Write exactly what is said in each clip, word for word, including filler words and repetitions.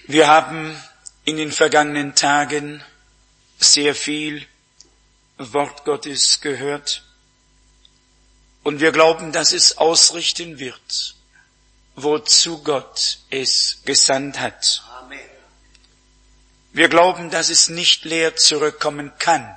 Wir haben in den vergangenen Tagen sehr viel Wort Gottes gehört und wir glauben, dass es ausrichten wird, wozu Gott es gesandt hat. Amen. Wir glauben, dass es nicht leer zurückkommen kann,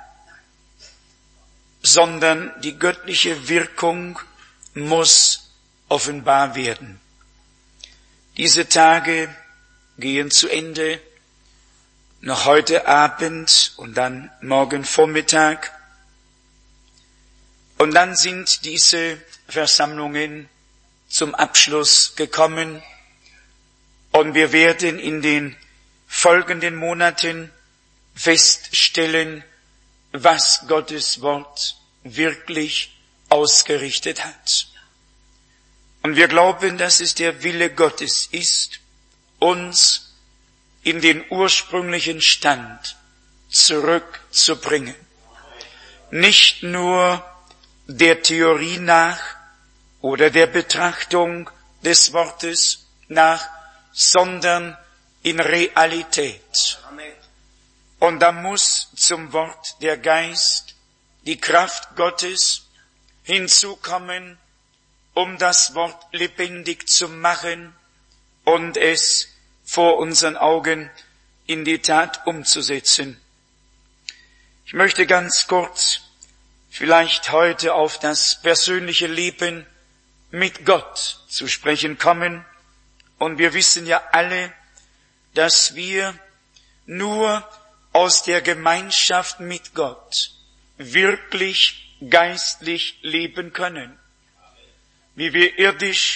sondern die göttliche Wirkung muss offenbar werden. Diese Tage gehen zu Ende, noch heute Abend und dann morgen Vormittag. Und dann sind diese Versammlungen zum Abschluss gekommen und wir werden in den folgenden Monaten feststellen, was Gottes Wort wirklich ausgerichtet hat. Und wir glauben, dass es der Wille Gottes ist, uns in den ursprünglichen Stand zurückzubringen. Nicht nur der Theorie nach oder der Betrachtung des Wortes nach, sondern in Realität. Und da muss zum Wort der Geist, die Kraft Gottes hinzukommen, um das Wort lebendig zu machen und es vor unseren Augen in die Tat umzusetzen. Ich möchte ganz kurz vielleicht heute auf das persönliche Leben mit Gott zu sprechen kommen. Und wir wissen ja alle, dass wir nur aus der Gemeinschaft mit Gott wirklich geistlich leben können. Wie wir irdisch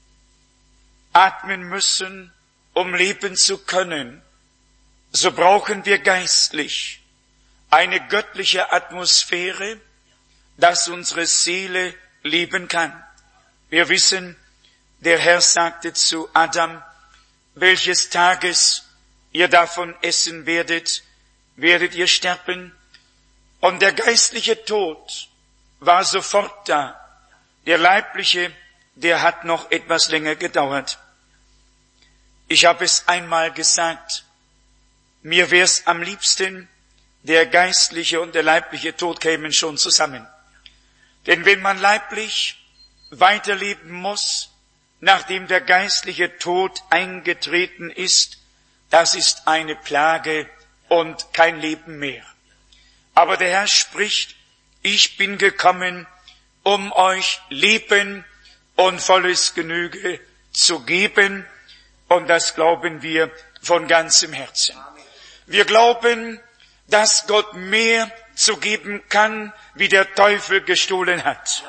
atmen müssen, um leben zu können, so brauchen wir geistlich eine göttliche Atmosphäre, dass unsere Seele leben kann. Wir wissen, der Herr sagte zu Adam, welches Tages ihr davon essen werdet, werdet ihr sterben. Und der geistliche Tod war sofort da. Der leibliche, der hat noch etwas länger gedauert. Ich habe es einmal gesagt, mir wär's am liebsten, der geistliche und der leibliche Tod kämen schon zusammen. Denn wenn man leiblich weiterleben muss, nachdem der geistliche Tod eingetreten ist, das ist eine Plage und kein Leben mehr. Aber der Herr spricht, ich bin gekommen, um euch Leben und volles Genüge zu geben. Und das glauben wir von ganzem Herzen. Wir glauben, dass Gott mehr zu geben kann, wie der Teufel gestohlen hat.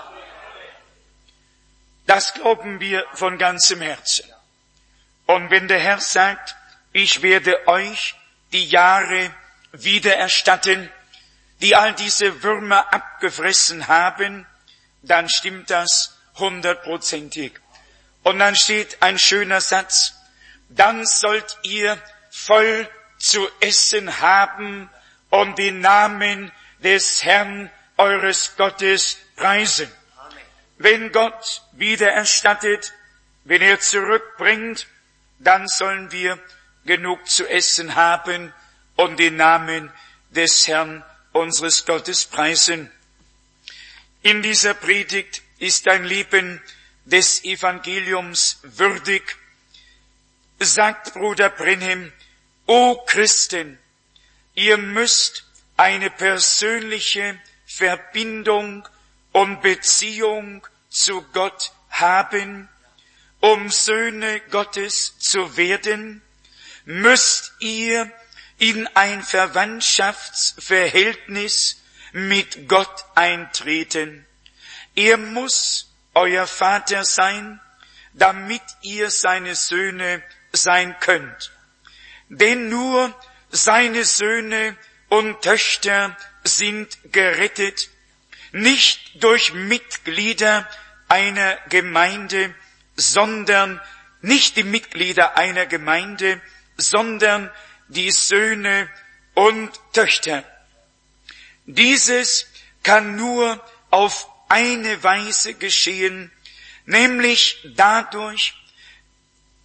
Das glauben wir von ganzem Herzen. Und wenn der Herr sagt, ich werde euch die Jahre wiedererstatten, die all diese Würmer abgefressen haben, dann stimmt das hundertprozentig. Und dann steht ein schöner Satz, dann sollt ihr voll zu essen haben und den Namen des Herrn eures Gottes preisen. Amen. Wenn Gott wiedererstattet, wenn er zurückbringt, dann sollen wir genug zu essen haben und den Namen des Herrn unseres Gottes preisen. In dieser Predigt ist ein Leben des Evangeliums würdig, sagt Bruder Brenhem, O Christen, ihr müsst eine persönliche Verbindung und Beziehung zu Gott haben, um Söhne Gottes zu werden, müsst ihr in ein Verwandtschaftsverhältnis mit Gott eintreten. Er muss euer Vater sein, damit ihr seine Söhne sein könnt. Denn nur seine Söhne und Töchter sind gerettet, nicht durch Mitglieder einer Gemeinde, sondern nicht die Mitglieder einer Gemeinde, sondern die Söhne und Töchter. Dieses kann nur auf eine Weise geschehen, nämlich dadurch,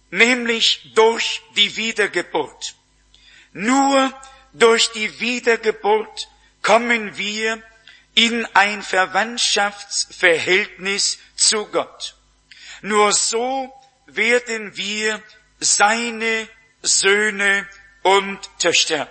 nämlich durch die Wiedergeburt. Nur durch die Wiedergeburt kommen wir in ein Verwandtschaftsverhältnis zu Gott. Nur so werden wir seine Söhne und Töchter.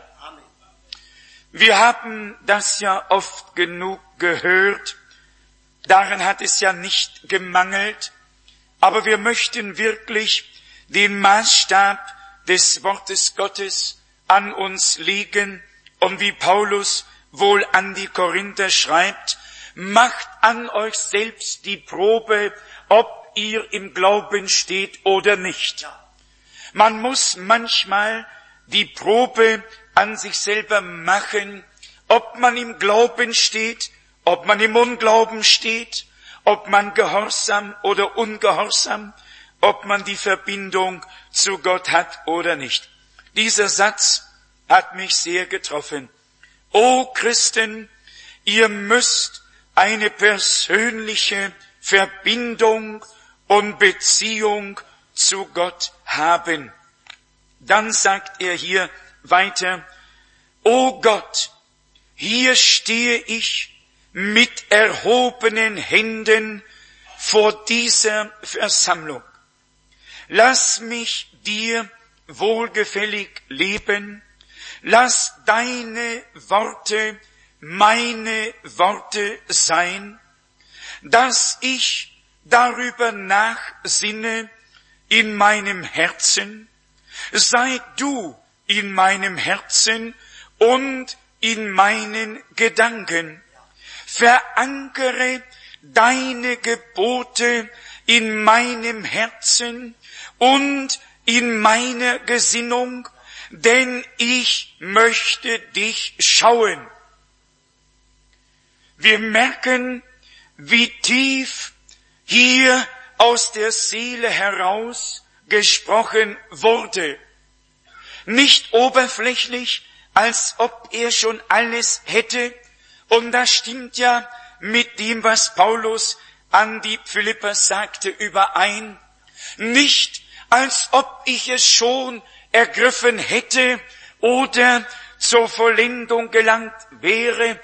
Wir haben das ja oft genug gehört, daran hat es ja nicht gemangelt, aber wir möchten wirklich den Maßstab des Wortes Gottes an uns legen und wie Paulus wohl an die Korinther schreibt, macht an euch selbst die Probe, ob ihr im Glauben steht oder nicht. Man muss manchmal die Probe an sich selber machen, ob man im Glauben steht, ob man im Unglauben steht, ob man gehorsam oder ungehorsam, ob man die Verbindung zu Gott hat oder nicht. Dieser Satz hat mich sehr getroffen. O Christen, ihr müsst eine persönliche Verbindung und Beziehung zu Gott haben. Dann sagt er hier weiter, O Gott, hier stehe ich mit erhobenen Händen vor dieser Versammlung. Lass mich dir wohlgefällig leben, lass deine Worte meine Worte sein, dass ich darüber nachsinne in meinem Herzen, sei du in meinem Herzen und in meinen Gedanken. Verankere deine Gebote in meinem Herzen und in meiner Gesinnung, denn ich möchte dich schauen. Wir merken, wie tief hier aus der Seele heraus gesprochen wurde. Nicht oberflächlich, als ob er schon alles hätte. Und das stimmt ja mit dem, was Paulus an die Philipper sagte, überein. Nicht, als ob ich es schon ergriffen hätte oder zur Vollendung gelangt wäre,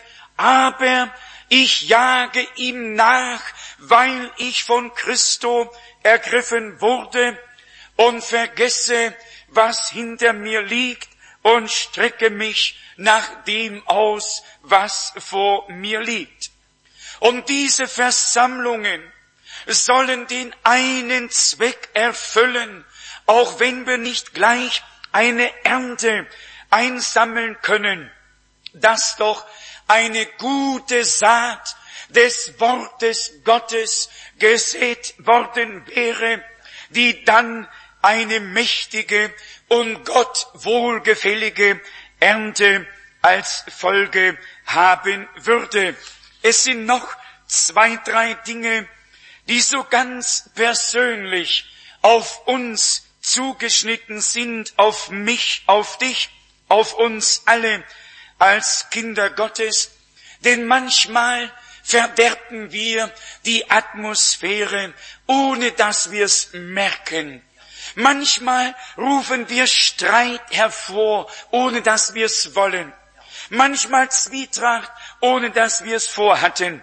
aber ich jage ihm nach, weil ich von Christo ergriffen wurde und vergesse, was hinter mir liegt und strecke mich nach dem aus, was vor mir liegt. Und diese Versammlungen sollen den einen Zweck erfüllen, auch wenn wir nicht gleich eine Ernte einsammeln können, dass doch eine gute Saat des Wortes Gottes gesät worden wäre, die dann eine mächtige und Gott wohlgefällige Ernte als Folge haben würde. Es sind noch zwei, drei Dinge, die so ganz persönlich auf uns zugeschnitten sind, auf mich, auf dich, auf uns alle als Kinder Gottes. Denn manchmal verderben wir die Atmosphäre, ohne dass wir es merken. Manchmal rufen wir Streit hervor, ohne dass wir es wollen. Manchmal Zwietracht, ohne dass wir es vorhatten.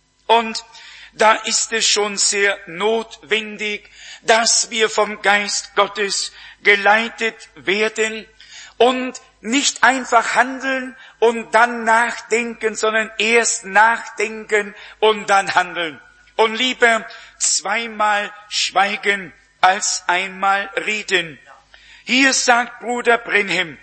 Und da ist es schon sehr notwendig, dass wir vom Geist Gottes geleitet werden und nicht einfach handeln und dann nachdenken, sondern erst nachdenken und dann handeln. Und lieber zweimal schweigen als einmal reden. Hier sagt Bruder Branham,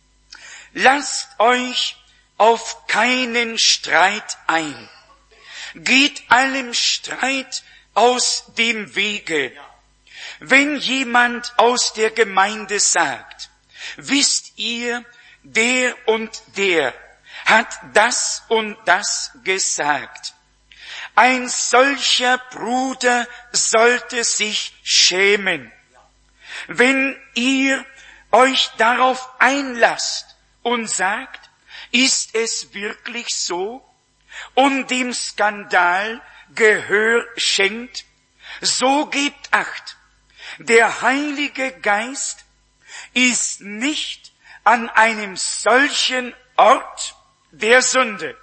lasst euch auf keinen Streit ein. Geht allem Streit aus dem Wege. Wenn jemand aus der Gemeinde sagt, wisst ihr, der und der hat das und das gesagt. Ein solcher Bruder sollte sich schämen. Wenn ihr euch darauf einlasst und sagt, ist es wirklich so, und dem Skandal Gehör schenkt, so gebt Acht, Der Heilige Geist ist nicht an einem solchen Ort der Sünde.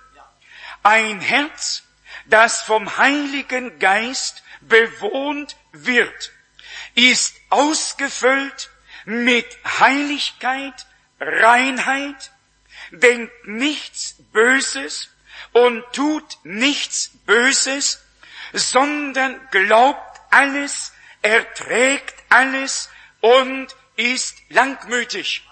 Ein Herz, das vom Heiligen Geist bewohnt wird, ist ausgefüllt mit Heiligkeit, Reinheit, denkt nichts Böses und tut nichts Böses, sondern glaubt alles, erträgt alles und ist langmütig.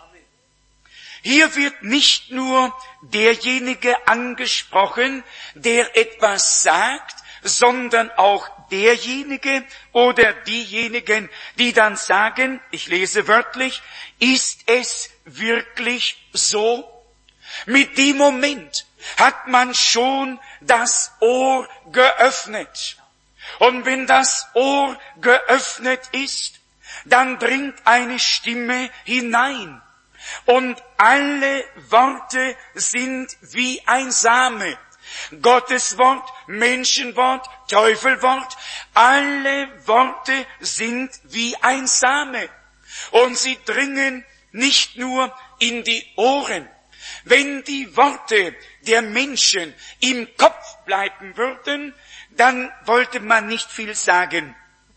Hier wird nicht nur derjenige angesprochen, der etwas sagt, sondern auch derjenige oder diejenigen, die dann sagen, ich lese wörtlich, ist es wirklich so? Mit dem Moment hat man schon das Ohr geöffnet. Und wenn das Ohr geöffnet ist, dann dringt eine Stimme hinein. Und alle Worte sind wie ein Same. Gottes Wort, Menschenwort, Teufelwort, alle Worte sind wie ein Same. Und sie dringen nicht nur in die Ohren. Wenn die Worte der Menschen im Kopf bleiben würden, dann wollte man nicht viel sagen.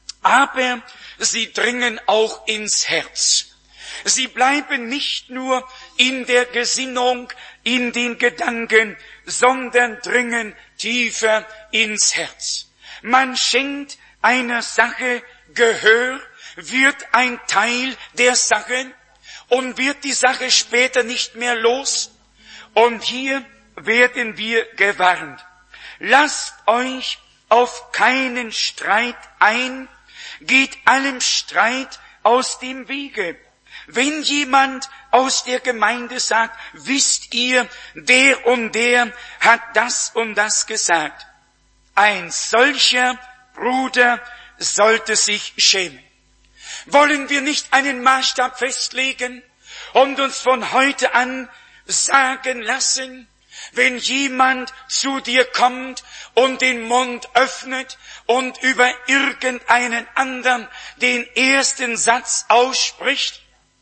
Aber sie dringen auch ins Herz. Sie bleiben nicht nur in der Gesinnung, in den Gedanken, sondern dringen tiefer ins Herz. Man schenkt einer Sache Gehör, wird ein Teil der Sache und wird die Sache später nicht mehr los. Und hier werden wir gewarnt. Lasst euch auf keinen Streit ein, geht allem Streit aus dem Wege. Wenn jemand aus der Gemeinde sagt, wisst ihr, der und der hat das und das gesagt. Ein solcher Bruder sollte sich schämen. Wollen wir nicht einen Maßstab festlegen und uns von heute an sagen lassen, wenn jemand zu dir kommt und den Mund öffnet und über irgendeinen anderen den ersten Satz ausspricht,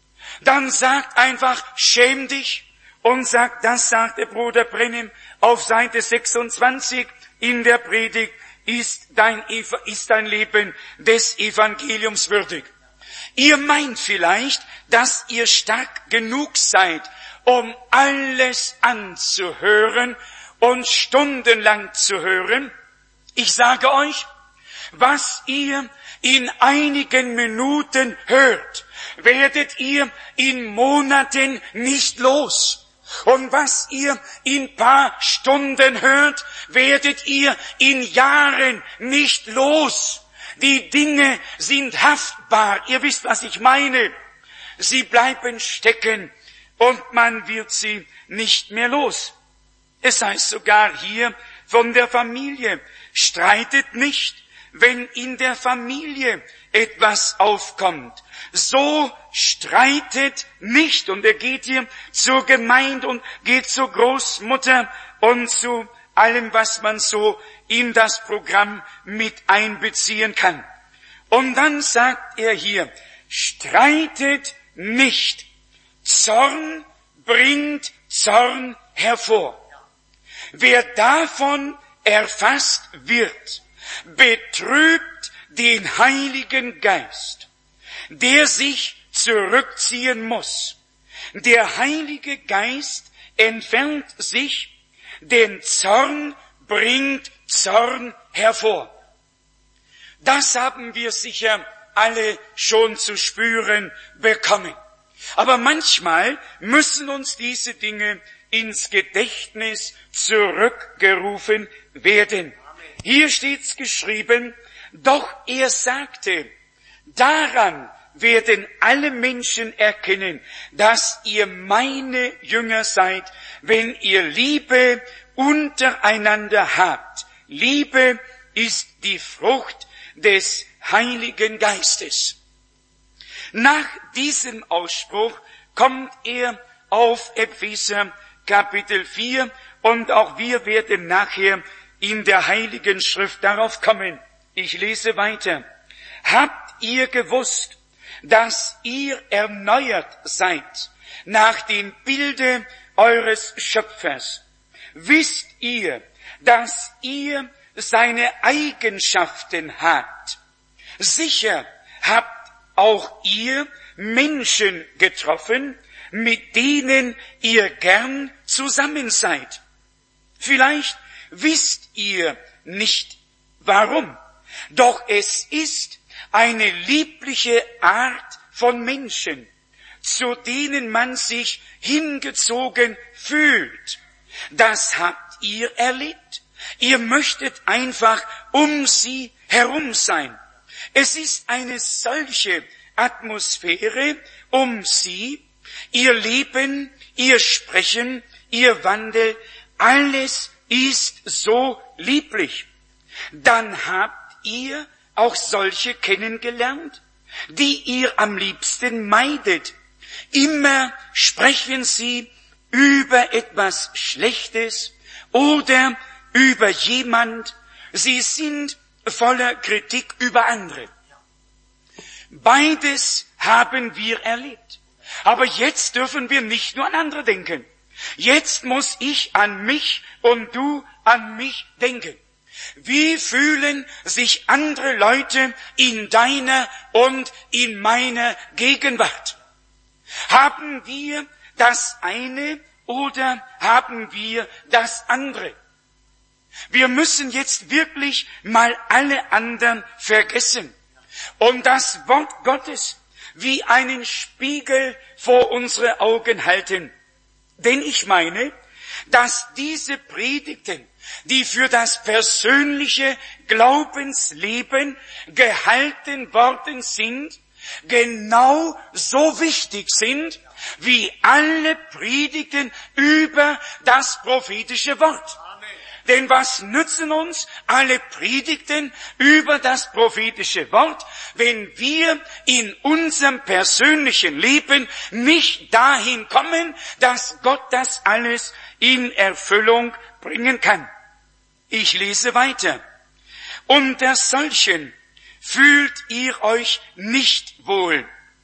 dann sagt einfach, schäm dich und sagt, das sagt der Bruder Brennim auf Seite sechsundzwanzig in der Predigt, ist dein, ist dein Leben des Evangeliums würdig. Ihr meint vielleicht, dass ihr stark genug seid, um alles anzuhören und stundenlang zu hören. Ich sage euch, was ihr in einigen Minuten hört, werdet ihr in Monaten nicht los. Und was ihr in paar Stunden hört, werdet ihr in Jahren nicht los. Die Dinge sind haftbar. Ihr wisst, was ich meine. Sie bleiben stecken und man wird sie nicht mehr los. Es heißt sogar hier von der Familie, streitet nicht, wenn in der Familie etwas aufkommt. So streitet nicht. Und er geht hier zur Gemeinde und geht zur Großmutter und zu allem, was man so in das Programm mit einbeziehen kann. Und dann sagt er hier, streitet nicht. Zorn bringt Zorn hervor. Wer davon erfasst wird, betrübt den Heiligen Geist, der sich zurückziehen muss. Der Heilige Geist entfernt sich, denn Zorn bringt Zorn hervor. Das haben wir sicher alle schon zu spüren bekommen. Aber manchmal müssen uns diese Dinge ins Gedächtnis zurückgerufen werden. Hier steht's geschrieben, doch er sagte, daran werden alle Menschen erkennen, dass ihr meine Jünger seid, wenn ihr Liebe untereinander habt. Liebe ist die Frucht des Heiligen Geistes. Nach diesem Ausspruch kommt er auf Epheser Kapitel vier und auch wir werden nachher in der Heiligen Schrift darauf kommen. Ich lese weiter. Habt ihr gewusst, dass ihr erneuert seid nach dem Bilde eures Schöpfers? Wisst ihr, dass ihr seine Eigenschaften habt? Sicher habt auch ihr Menschen getroffen, mit denen ihr gern zusammen seid. Vielleicht wisst ihr nicht warum, doch es ist eine liebliche Art von Menschen, zu denen man sich hingezogen fühlt. Das habt ihr erlebt. Ihr möchtet einfach um sie herum sein. Es ist eine solche Atmosphäre um sie, ihr Leben, ihr Sprechen, ihr Wandel, alles ist so lieblich. Dann habt ihr auch solche kennengelernt, die ihr am liebsten meidet. Immer sprechen sie über etwas Schlechtes oder über jemand. Sie sind voller Kritik über andere. Beides haben wir erlebt. Aber jetzt dürfen wir nicht nur an andere denken. Jetzt muss ich an mich und du an mich denken. Wie fühlen sich andere Leute in deiner und in meiner Gegenwart? Haben wir das eine oder haben wir das andere? Wir müssen jetzt wirklich mal alle anderen vergessen und das Wort Gottes wie einen Spiegel vor unsere Augen halten. Denn ich meine, dass diese Predigten, die für das persönliche Glaubensleben gehalten worden sind, genau so wichtig sind, wie alle Predigten über das prophetische Wort. Denn was nützen uns alle Predigten über das prophetische Wort, wenn wir in unserem persönlichen Leben nicht dahin kommen, dass Gott das alles in Erfüllung bringen kann? Ich lese weiter. Unter solchen fühlt ihr euch nicht wohl,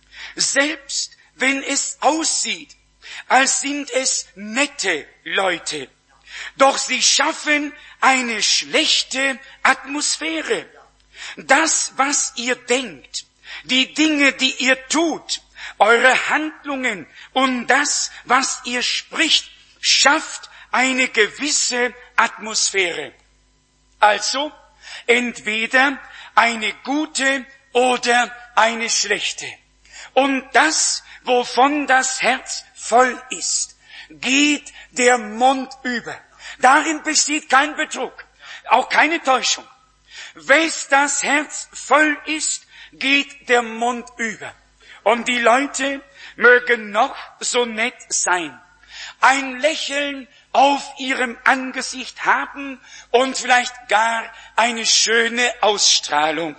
selbst wenn es aussieht, als sind es nette Leute. Doch sie schaffen eine schlechte Atmosphäre. Das, was ihr denkt, die Dinge, die ihr tut, eure Handlungen und das, was ihr spricht, schafft eine gewisse Atmosphäre. Also entweder eine gute oder eine schlechte. Und das, wovon das Herz voll ist, geht der Mund über. Darin besteht kein Betrug, auch keine Täuschung. Wes das Herz voll ist, geht der Mund über. Und die Leute mögen noch so nett sein, ein Lächeln auf ihrem Angesicht haben und vielleicht gar eine schöne Ausstrahlung.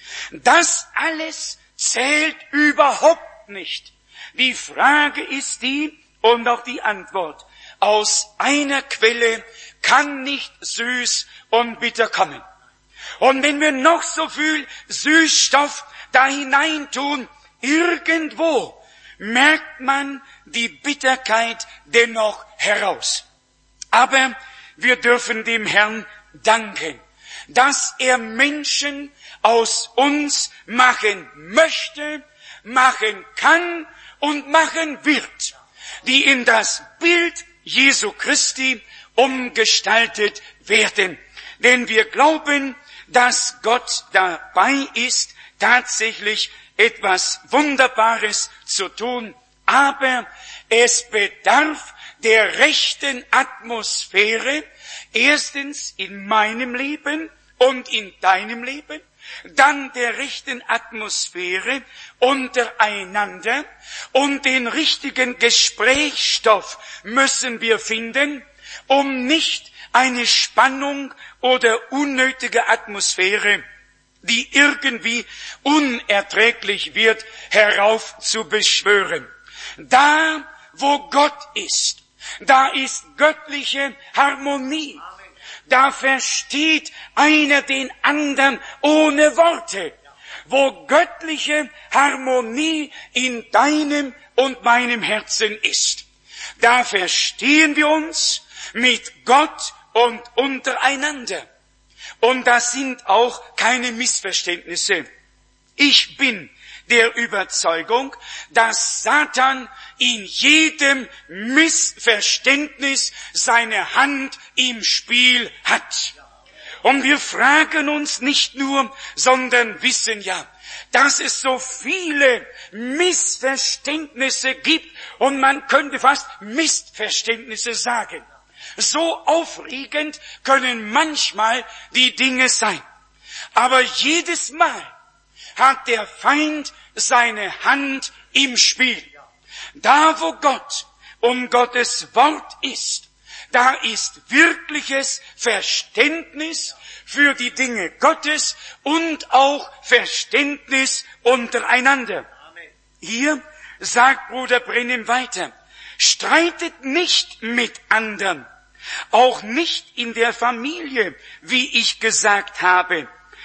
Das alles zählt überhaupt nicht. Die Frage ist die und auch die Antwort. Aus einer Quelle kann nicht süß und bitter kommen. Und wenn wir noch so viel Süßstoff da hineintun, irgendwo merkt man die Bitterkeit dennoch heraus. Aber wir dürfen dem Herrn danken, dass er Menschen aus uns machen möchte, machen kann und machen wird, die in das Bild Jesu Christi umgestaltet werden. Denn wir glauben, dass Gott dabei ist, tatsächlich etwas Wunderbares zu tun. Aber es bedarf der rechten Atmosphäre, erstens in meinem Leben und in deinem Leben, dann der rechten Atmosphäre untereinander und den richtigen Gesprächsstoff müssen wir finden, um nicht eine Spannung oder unnötige Atmosphäre, die irgendwie unerträglich wird, heraufzubeschwören. Da, wo Gott ist, da ist göttliche Harmonie. Da versteht einer den anderen ohne Worte. wo göttliche Harmonie in deinem und meinem Herzen ist. Da verstehen wir uns mit Gott und untereinander. Und das sind auch keine Missverständnisse. Ich bin der Überzeugung, dass Satan in jedem Missverständnis seine Hand im Spiel hat. Und wir fragen uns nicht nur, sondern wissen ja, dass es so viele Missverständnisse gibt und man könnte fast Missverständnisse sagen. So aufregend können manchmal die Dinge sein. Aber jedes Mal hat der Feind seine Hand im Spiel. Da, wo Gott und Gottes Wort ist, da ist wirkliches Verständnis für die Dinge Gottes und auch Verständnis untereinander. Hier sagt Bruder Branham weiter, streitet nicht mit anderen, auch nicht in der Familie, wie ich gesagt habe.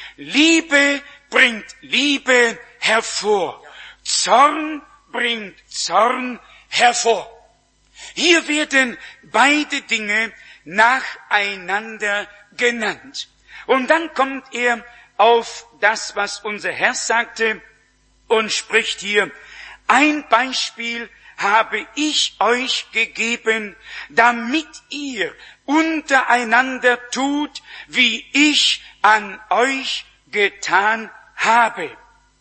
Liebe bringt Liebe hervor. Zorn bringt Zorn hervor. Hier werden beide Dinge nacheinander genannt. Und dann kommt er auf das, was unser Herr sagte und spricht hier, ein Beispiel habe ich euch gegeben, damit ihr untereinander tut, wie ich an euch getan habe.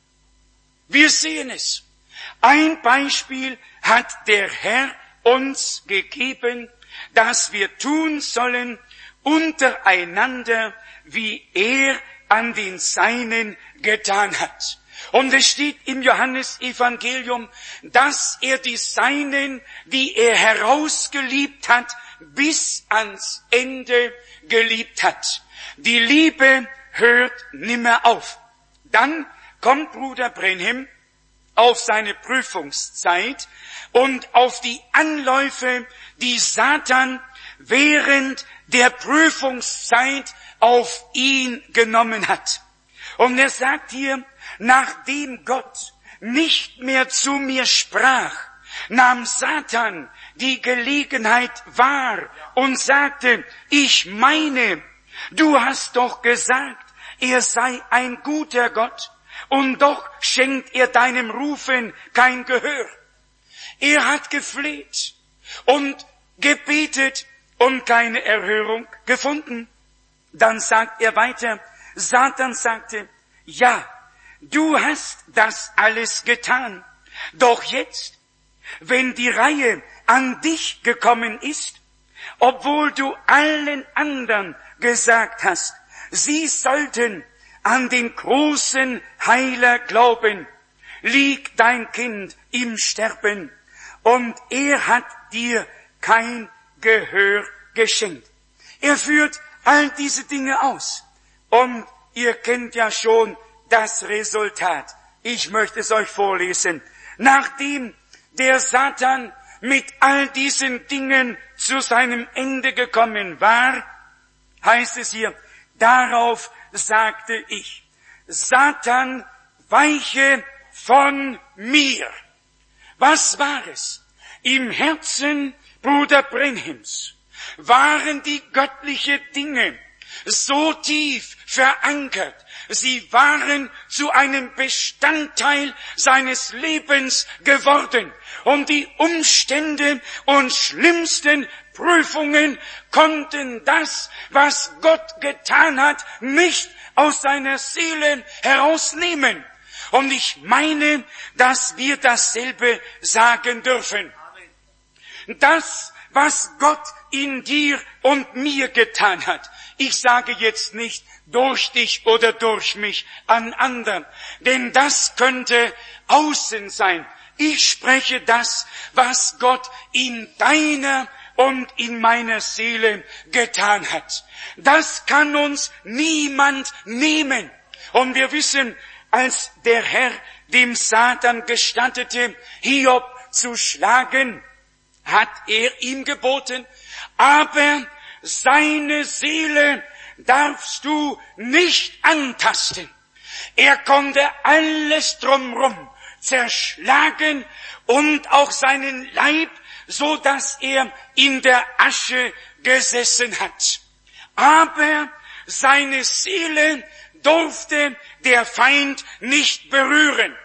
Wir sehen es. Ein Beispiel hat der Herr uns gegeben, dass wir tun sollen untereinander, wie er an den Seinen getan hat. Und es steht im Johannesevangelium, dass er die Seinen, die er herausgeliebt hat, bis ans Ende geliebt hat. Die Liebe hört nimmer auf. Dann kommt Bruder Branham auf seine Prüfungszeit und auf die Anläufe, die Satan während der Prüfungszeit auf ihn genommen hat. Und er sagt hier, nachdem Gott nicht mehr zu mir sprach, nahm Satan die Gelegenheit wahr und sagte, ich meine, du hast doch gesagt, er sei ein guter Gott, und doch schenkt er deinem Rufen kein Gehör. Er hat gefleht und gebetet und keine Erhörung gefunden. Dann sagt er weiter, Satan sagte, ja, du hast das alles getan, doch jetzt, wenn die Reihe an dich gekommen ist, obwohl du allen anderen gesagt hast, sie sollten an den großen Heiler glauben, liegt dein Kind im Sterben und er hat dir kein Gehör geschenkt. Er führt all diese Dinge aus und ihr kennt ja schon das Resultat. Ich möchte es euch vorlesen. Nachdem der Satan mit all diesen Dingen zu seinem Ende gekommen war, heißt es hier, darauf sagte ich, Satan, weiche von mir. Was war es? Im Herzen Bruder Branhams waren die göttlichen Dinge so tief verankert. Sie waren zu einem Bestandteil seines Lebens geworden. Und die Umstände und schlimmsten Prüfungen konnten das, was Gott getan hat, nicht aus seiner Seele herausnehmen. Und ich meine, dass wir dasselbe sagen dürfen. Das, was Gott in dir und mir getan hat. Ich sage jetzt nicht durch dich oder durch mich an anderen, denn das könnte außen sein. Ich spreche das, was Gott in deiner und in meiner Seele getan hat. Das kann uns niemand nehmen. Und wir wissen, als der Herr dem Satan gestattete, Hiob zu schlagen, hat er ihm geboten, aber seine Seele darfst du nicht antasten. Er konnte alles drumrum zerschlagen und auch seinen Leib, so dass er in der Asche gesessen hat. Aber seine Seele durfte der Feind nicht berühren.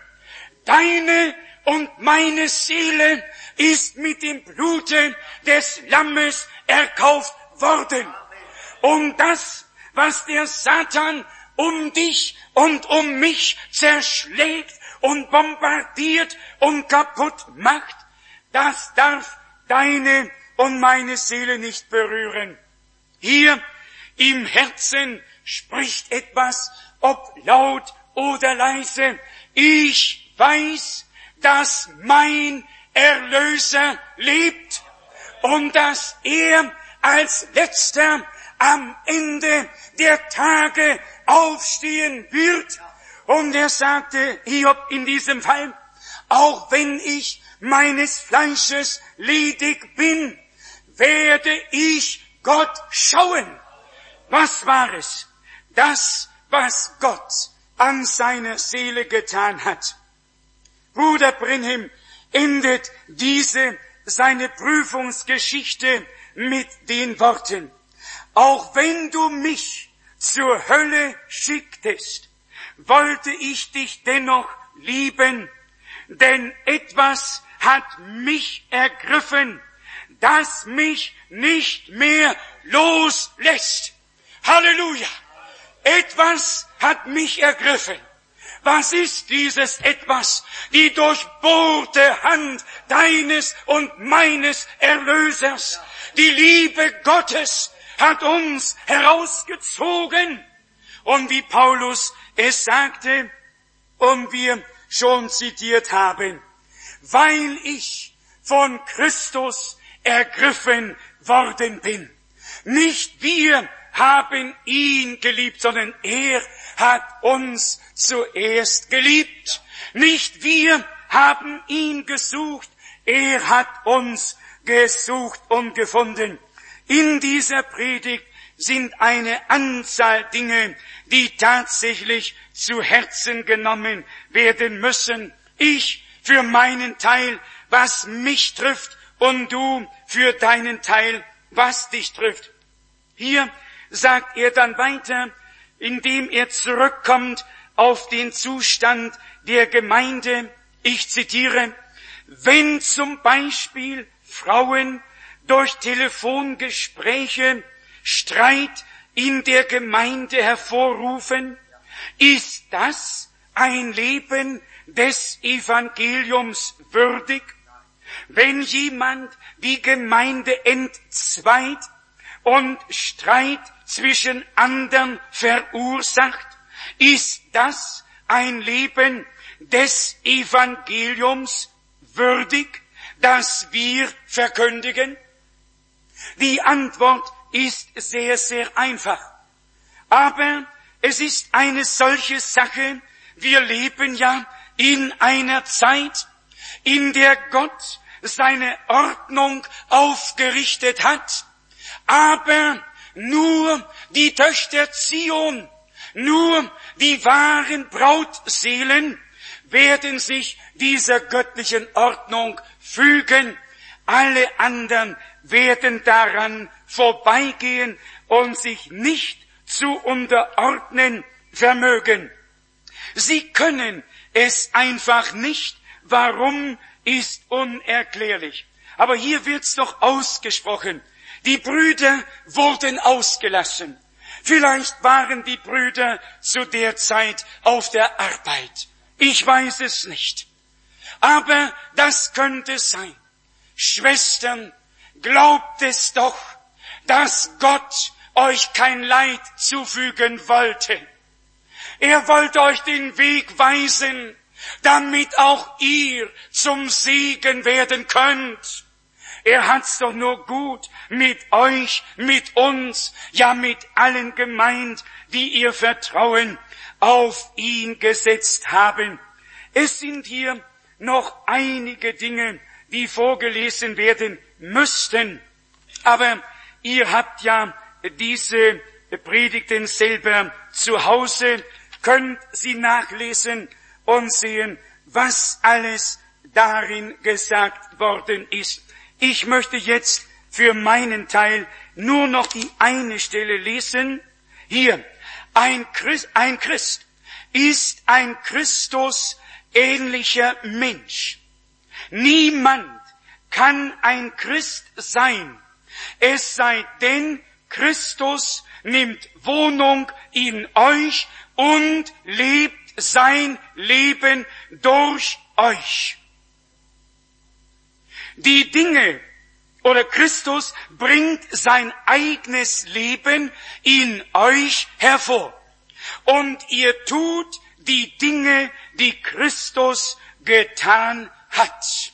Deine und meine Seele ist mit dem Blute des Lammes erkauft worden. Und das, was der Satan um dich und um mich zerschlägt und bombardiert und kaputt macht, das darf deine und meine Seele nicht berühren. Hier im Herzen spricht etwas, ob laut oder leise. Ich weiß, dass mein Erlöser lebt und dass er als Letzter am Ende der Tage aufstehen wird. Und er sagte, Hiob in diesem Fall, auch wenn ich meines Fleisches ledig bin, werde ich Gott schauen. Was war es? Das, was Gott an seiner Seele getan hat. Bruder Brenhem endet diese, seine Prüfungsgeschichte mit den Worten: Auch wenn du mich zur Hölle schicktest, wollte ich dich dennoch lieben, denn etwas hat mich ergriffen, das mich nicht mehr loslässt. Halleluja! Etwas hat mich ergriffen. Was ist dieses Etwas? Die durchbohrte Hand deines und meines Erlösers. Die Liebe Gottes hat uns herausgezogen. Und wie Paulus es sagte und wir schon zitiert haben, weil ich von Christus ergriffen worden bin. Nicht wir haben ihn geliebt, sondern er hat uns zuerst geliebt. Nicht wir haben ihn gesucht, er hat uns gesucht und gefunden. In dieser Predigt sind eine Anzahl Dinge, die tatsächlich zu Herzen genommen werden müssen. Ich für meinen Teil, was mich trifft, und du für deinen Teil, was dich trifft. Hier sagt er dann weiter, indem er zurückkommt auf den Zustand der Gemeinde. Ich zitiere: Wenn zum Beispiel Frauen durch Telefongespräche Streit in der Gemeinde hervorrufen, ist das ein Leben des Evangeliums würdig? Wenn jemand die Gemeinde entzweit und Streit zwischen anderen verursacht, ist das ein Leben des Evangeliums würdig, das wir verkündigen? Die Antwort ist sehr, sehr einfach. Aber es ist eine solche Sache, wir leben ja in einer Zeit, in der Gott seine Ordnung aufgerichtet hat. Aber nur die Töchter Zion, nur die wahren Brautseelen werden sich dieser göttlichen Ordnung fügen. Alle anderen werden daran vorbeigehen und sich nicht zu unterordnen vermögen. Sie können es einfach nicht. Warum, ist unerklärlich. Aber hier wird's doch ausgesprochen. Die Brüder wurden ausgelassen. Vielleicht waren die Brüder zu der Zeit auf der Arbeit. Ich weiß es nicht. Aber das könnte sein. Schwestern, glaubt es doch, dass Gott euch kein Leid zufügen wollte. Er wollte euch den Weg weisen, damit auch ihr zum Segen werden könnt. Er hat's doch nur gut mit euch, mit uns, ja mit allen gemeint, die ihr Vertrauen auf ihn gesetzt haben. Es sind hier noch einige Dinge, die vorgelesen werden müssten. Aber ihr habt ja diese Predigten selber zu Hause könnt Sie nachlesen und sehen, was alles darin gesagt worden ist. Ich möchte jetzt für meinen Teil nur noch die eine Stelle lesen. Hier, ein Christ, ein Christ ist ein Christus ähnlicher Mensch. Niemand kann ein Christ sein, es sei denn, Christus nimmt Wohnung in euch und lebt sein Leben durch euch. Die Dinge oder Christus bringt sein eigenes Leben in euch hervor. Und ihr tut die Dinge, die Christus getan hat.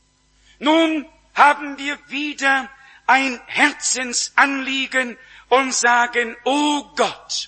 Nun haben wir wieder ein Herzensanliegen und sagen, oh Gott,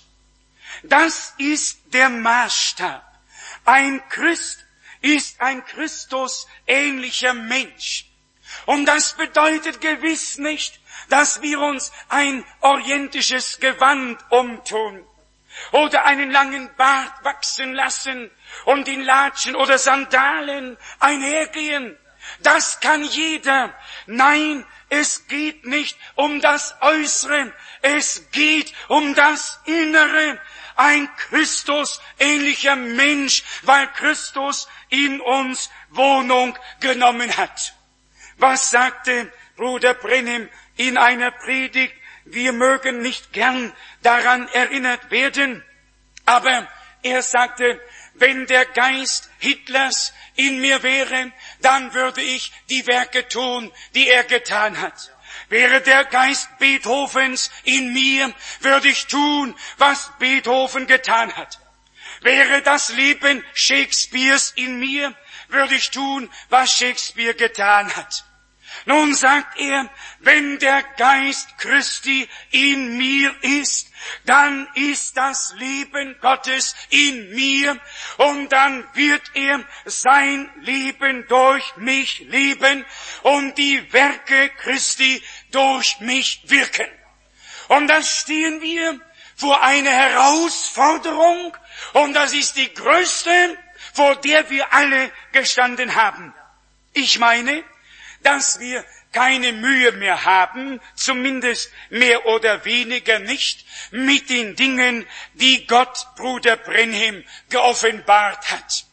das ist der Maßstab. Ein Christ ist ein Christus ähnlicher Mensch. Und das bedeutet gewiss nicht, dass wir uns ein orientisches Gewand umtun oder einen langen Bart wachsen lassen und in Latschen oder Sandalen einhergehen. Das kann jeder. Nein, es geht nicht um das Äußere, es geht um das Innere. Ein Christus ähnlicher Mensch, weil Christus in uns Wohnung genommen hat. Was sagte Bruder Branham in einer Predigt? Wir mögen nicht gern daran erinnert werden, aber er sagte, wenn der Geist Hitlers in mir wäre, dann würde ich die Werke tun, die er getan hat. Wäre der Geist Beethovens in mir, würde ich tun, was Beethoven getan hat. Wäre das Leben Shakespeares in mir, würde ich tun, was Shakespeare getan hat. Nun sagt er, wenn der Geist Christi in mir ist, dann ist das Leben Gottes in mir und dann wird er sein Leben durch mich leben und die Werke Christi durch mich wirken. Und da stehen wir vor einer Herausforderung und das ist die größte, vor der wir alle gestanden haben. Ich meine, dass wir keine Mühe mehr haben, zumindest mehr oder weniger nicht, mit den Dingen, die Gott Bruder Branham geoffenbart hat.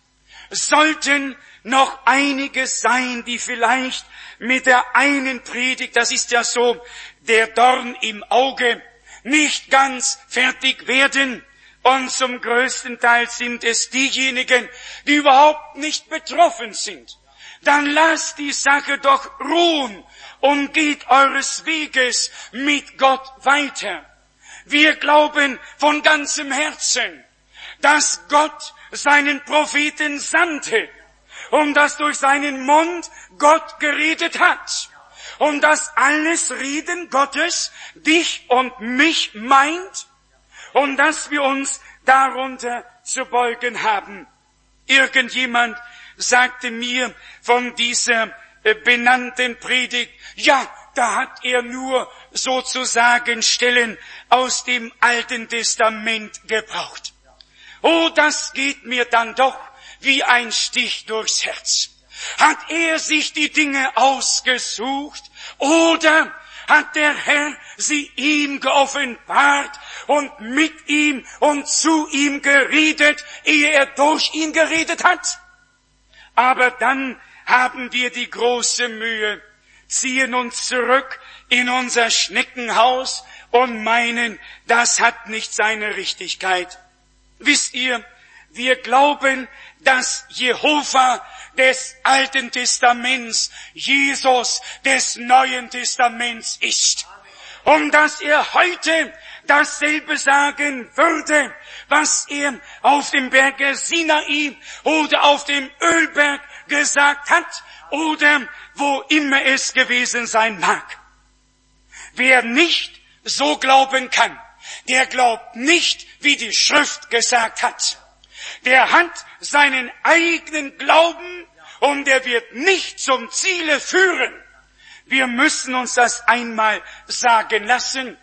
Sollten noch einige sein, die vielleicht mit der einen Predigt, das ist ja so der Dorn im Auge, nicht ganz fertig werden. Und zum größten Teil sind es diejenigen, die überhaupt nicht betroffen sind. Dann lasst die Sache doch ruhen und geht eures Weges mit Gott weiter. Wir glauben von ganzem Herzen, dass Gott seinen Propheten sandte und dass durch seinen Mund Gott geredet hat und dass alles Reden Gottes dich und mich meint und dass wir uns darunter zu beugen haben. Irgendjemand sagte mir von dieser benannten Predigt, ja, da hat er nur sozusagen Stellen aus dem Alten Testament gebraucht. Oh, das geht mir dann doch wie ein Stich durchs Herz. Hat er sich die Dinge ausgesucht oder hat der Herr sie ihm geoffenbart und mit ihm und zu ihm geredet, ehe er durch ihn geredet hat? Aber dann haben wir die große Mühe, ziehen uns zurück in unser Schneckenhaus und meinen, das hat nicht seine Richtigkeit. Wisst ihr, wir glauben, dass Jehova des Alten Testaments Jesus des Neuen Testaments ist. Und dass er heute dasselbe sagen würde, was er auf dem Berge Sinai oder auf dem Ölberg gesagt hat oder wo immer es gewesen sein mag. Wer nicht so glauben kann, der glaubt nicht, wie die Schrift gesagt hat. Der hat seinen eigenen Glauben und der wird nicht zum Ziele führen. Wir müssen uns das einmal sagen lassen.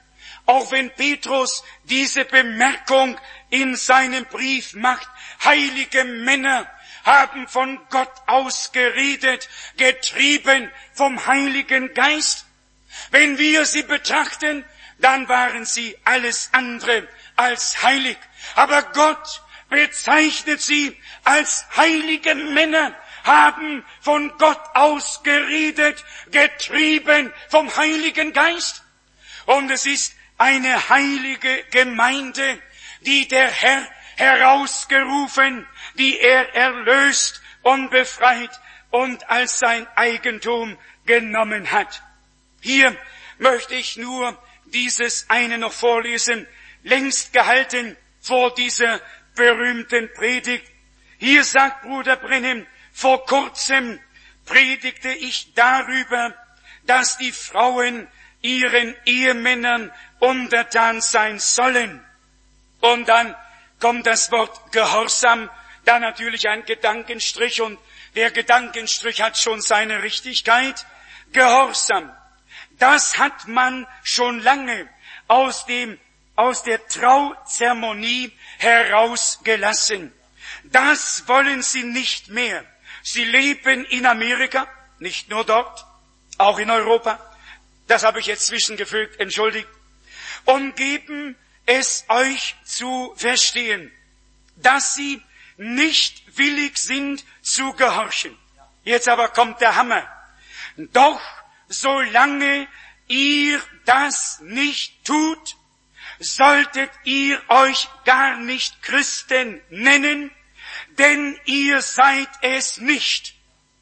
Auch wenn Petrus diese Bemerkung in seinem Brief macht, heilige Männer haben von Gott aus geredet, getrieben vom Heiligen Geist. Wenn wir sie betrachten, dann waren sie alles andere als heilig. Aber Gott bezeichnet sie als heilige Männer, haben von Gott aus geredet, getrieben vom Heiligen Geist. Und es ist eine heilige Gemeinde, die der Herr herausgerufen, die er erlöst und befreit und als sein Eigentum genommen hat. Hier möchte ich nur dieses eine noch vorlesen, längst gehalten vor dieser berühmten Predigt. Hier sagt Bruder Branham, vor kurzem predigte ich darüber, dass die Frauen ihren Ehemännern untertan sein sollen. Und dann kommt das Wort Gehorsam, da natürlich ein Gedankenstrich, und der Gedankenstrich hat schon seine Richtigkeit. Gehorsam, das hat man schon lange aus dem, aus der Trauzeremonie herausgelassen. Das wollen sie nicht mehr. Sie leben in Amerika, nicht nur dort, auch in Europa. Das habe ich jetzt zwischengefügt, entschuldigt. Und geben es euch zu verstehen, dass sie nicht willig sind zu gehorchen. Jetzt aber kommt der Hammer. Doch solange ihr das nicht tut, solltet ihr euch gar nicht Christen nennen, denn ihr seid es nicht.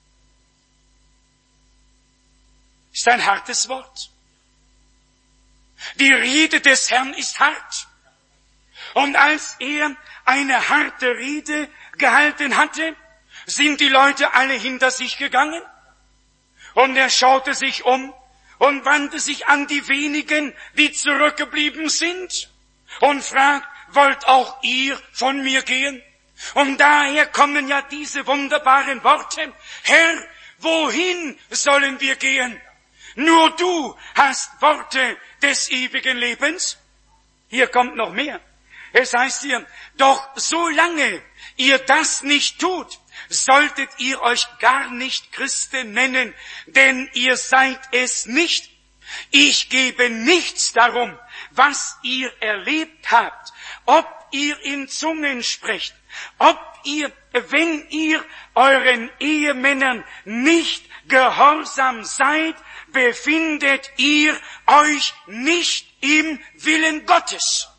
Ist ein hartes Wort. Die Rede des Herrn ist hart. Und als er eine harte Rede gehalten hatte, sind die Leute alle hinter sich gegangen. Und er schaute sich um und wandte sich an die wenigen, die zurückgeblieben sind, und fragt, wollt auch ihr von mir gehen? Und daher kommen ja diese wunderbaren Worte, Herr, wohin sollen wir gehen? Nur du hast Worte des ewigen Lebens. Hier kommt noch mehr. Es heißt hier, doch solange ihr das nicht tut, solltet ihr euch gar nicht Christen nennen, denn ihr seid es nicht. Ich gebe nichts darum, was ihr erlebt habt, ob ihr in Zungen sprecht, ob ihr, wenn ihr euren Ehemännern nicht gehorsam seid, befindet ihr euch nicht im Willen Gottes.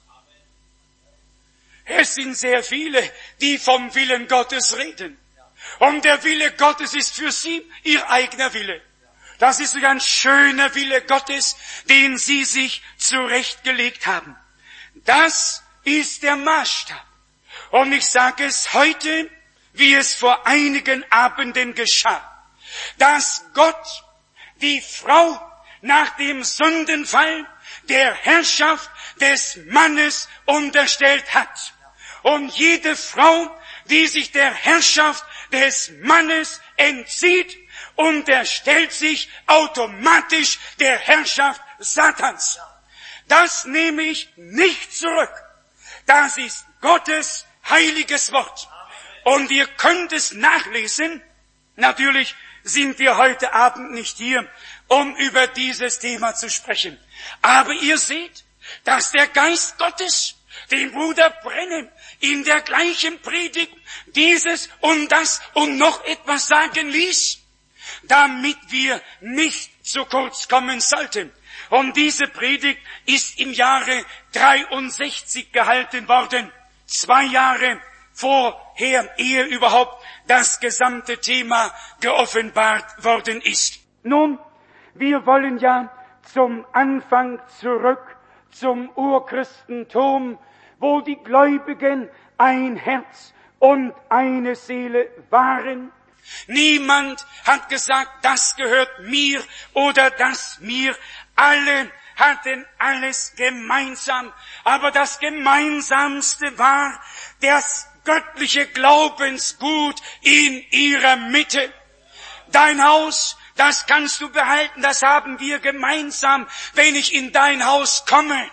Es sind sehr viele, die vom Willen Gottes reden. Und der Wille Gottes ist für sie ihr eigener Wille. Das ist ein ganz schöner Wille Gottes, den sie sich zurechtgelegt haben. Das ist der Maßstab. Und ich sage es heute, wie es vor einigen Abenden geschah, dass Gott die Frau nach dem Sündenfall der Herrschaft des Mannes unterstellt hat. Und jede Frau, die sich der Herrschaft des Mannes entzieht, unterstellt sich automatisch der Herrschaft Satans. Das nehme ich nicht zurück. Das ist Gottes heiliges Wort. Und ihr könnt es nachlesen. Natürlich sind wir heute Abend nicht hier, um über dieses Thema zu sprechen. Aber ihr seht, dass der Geist Gottes den Bruder Branham in der gleichen Predigt dieses und das und noch etwas sagen ließ, damit wir nicht zu kurz kommen sollten. Und diese Predigt ist im Jahre dreiundsechzig gehalten worden, zwei Jahre vorher, ehe überhaupt das gesamte Thema geoffenbart worden ist. Nun, wir wollen ja zum Anfang zurück, zum Urchristentum, wo die Gläubigen ein Herz und eine Seele waren. Niemand hat gesagt, das gehört mir oder das mir. Alle hatten alles gemeinsam. Aber das Gemeinsamste war das göttliche Glaubensgut in ihrer Mitte. Dein Haus, das kannst du behalten, das haben wir gemeinsam. Wenn ich in dein Haus komme,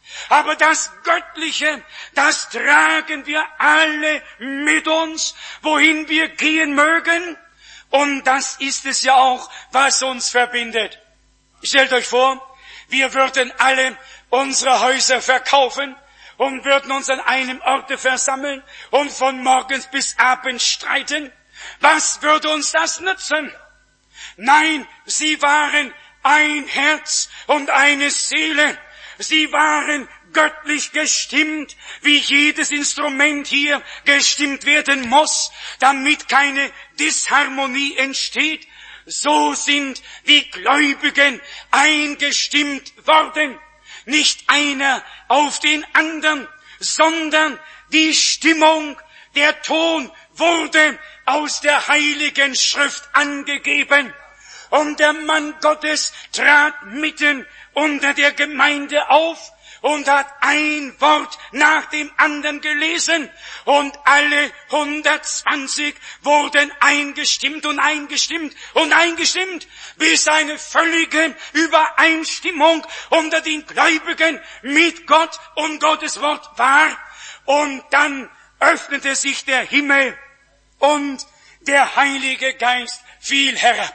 Aber das Göttliche, das tragen wir alle mit uns, wohin wir gehen mögen. Und das ist es ja auch, was uns verbindet. Stellt euch vor, wir würden alle unsere Häuser verkaufen und würden uns an einem Orte versammeln und von morgens bis abends streiten. Was würde uns das nützen? Nein, sie waren ein Herz und eine Seele. Sie waren göttlich gestimmt, wie jedes Instrument hier gestimmt werden muss, damit keine Disharmonie entsteht. So sind die Gläubigen eingestimmt worden. Nicht einer auf den anderen, sondern die Stimmung, der Ton wurde aus der Heiligen Schrift angegeben. Und der Mann Gottes trat mitten unter der Gemeinde auf und hat ein Wort nach dem anderen gelesen. Und alle hundertzwanzig wurden eingestimmt und eingestimmt und eingestimmt, bis eine völlige Übereinstimmung unter den Gläubigen mit Gott und Gottes Wort war. Und dann öffnete sich der Himmel und der Heilige Geist fiel herab.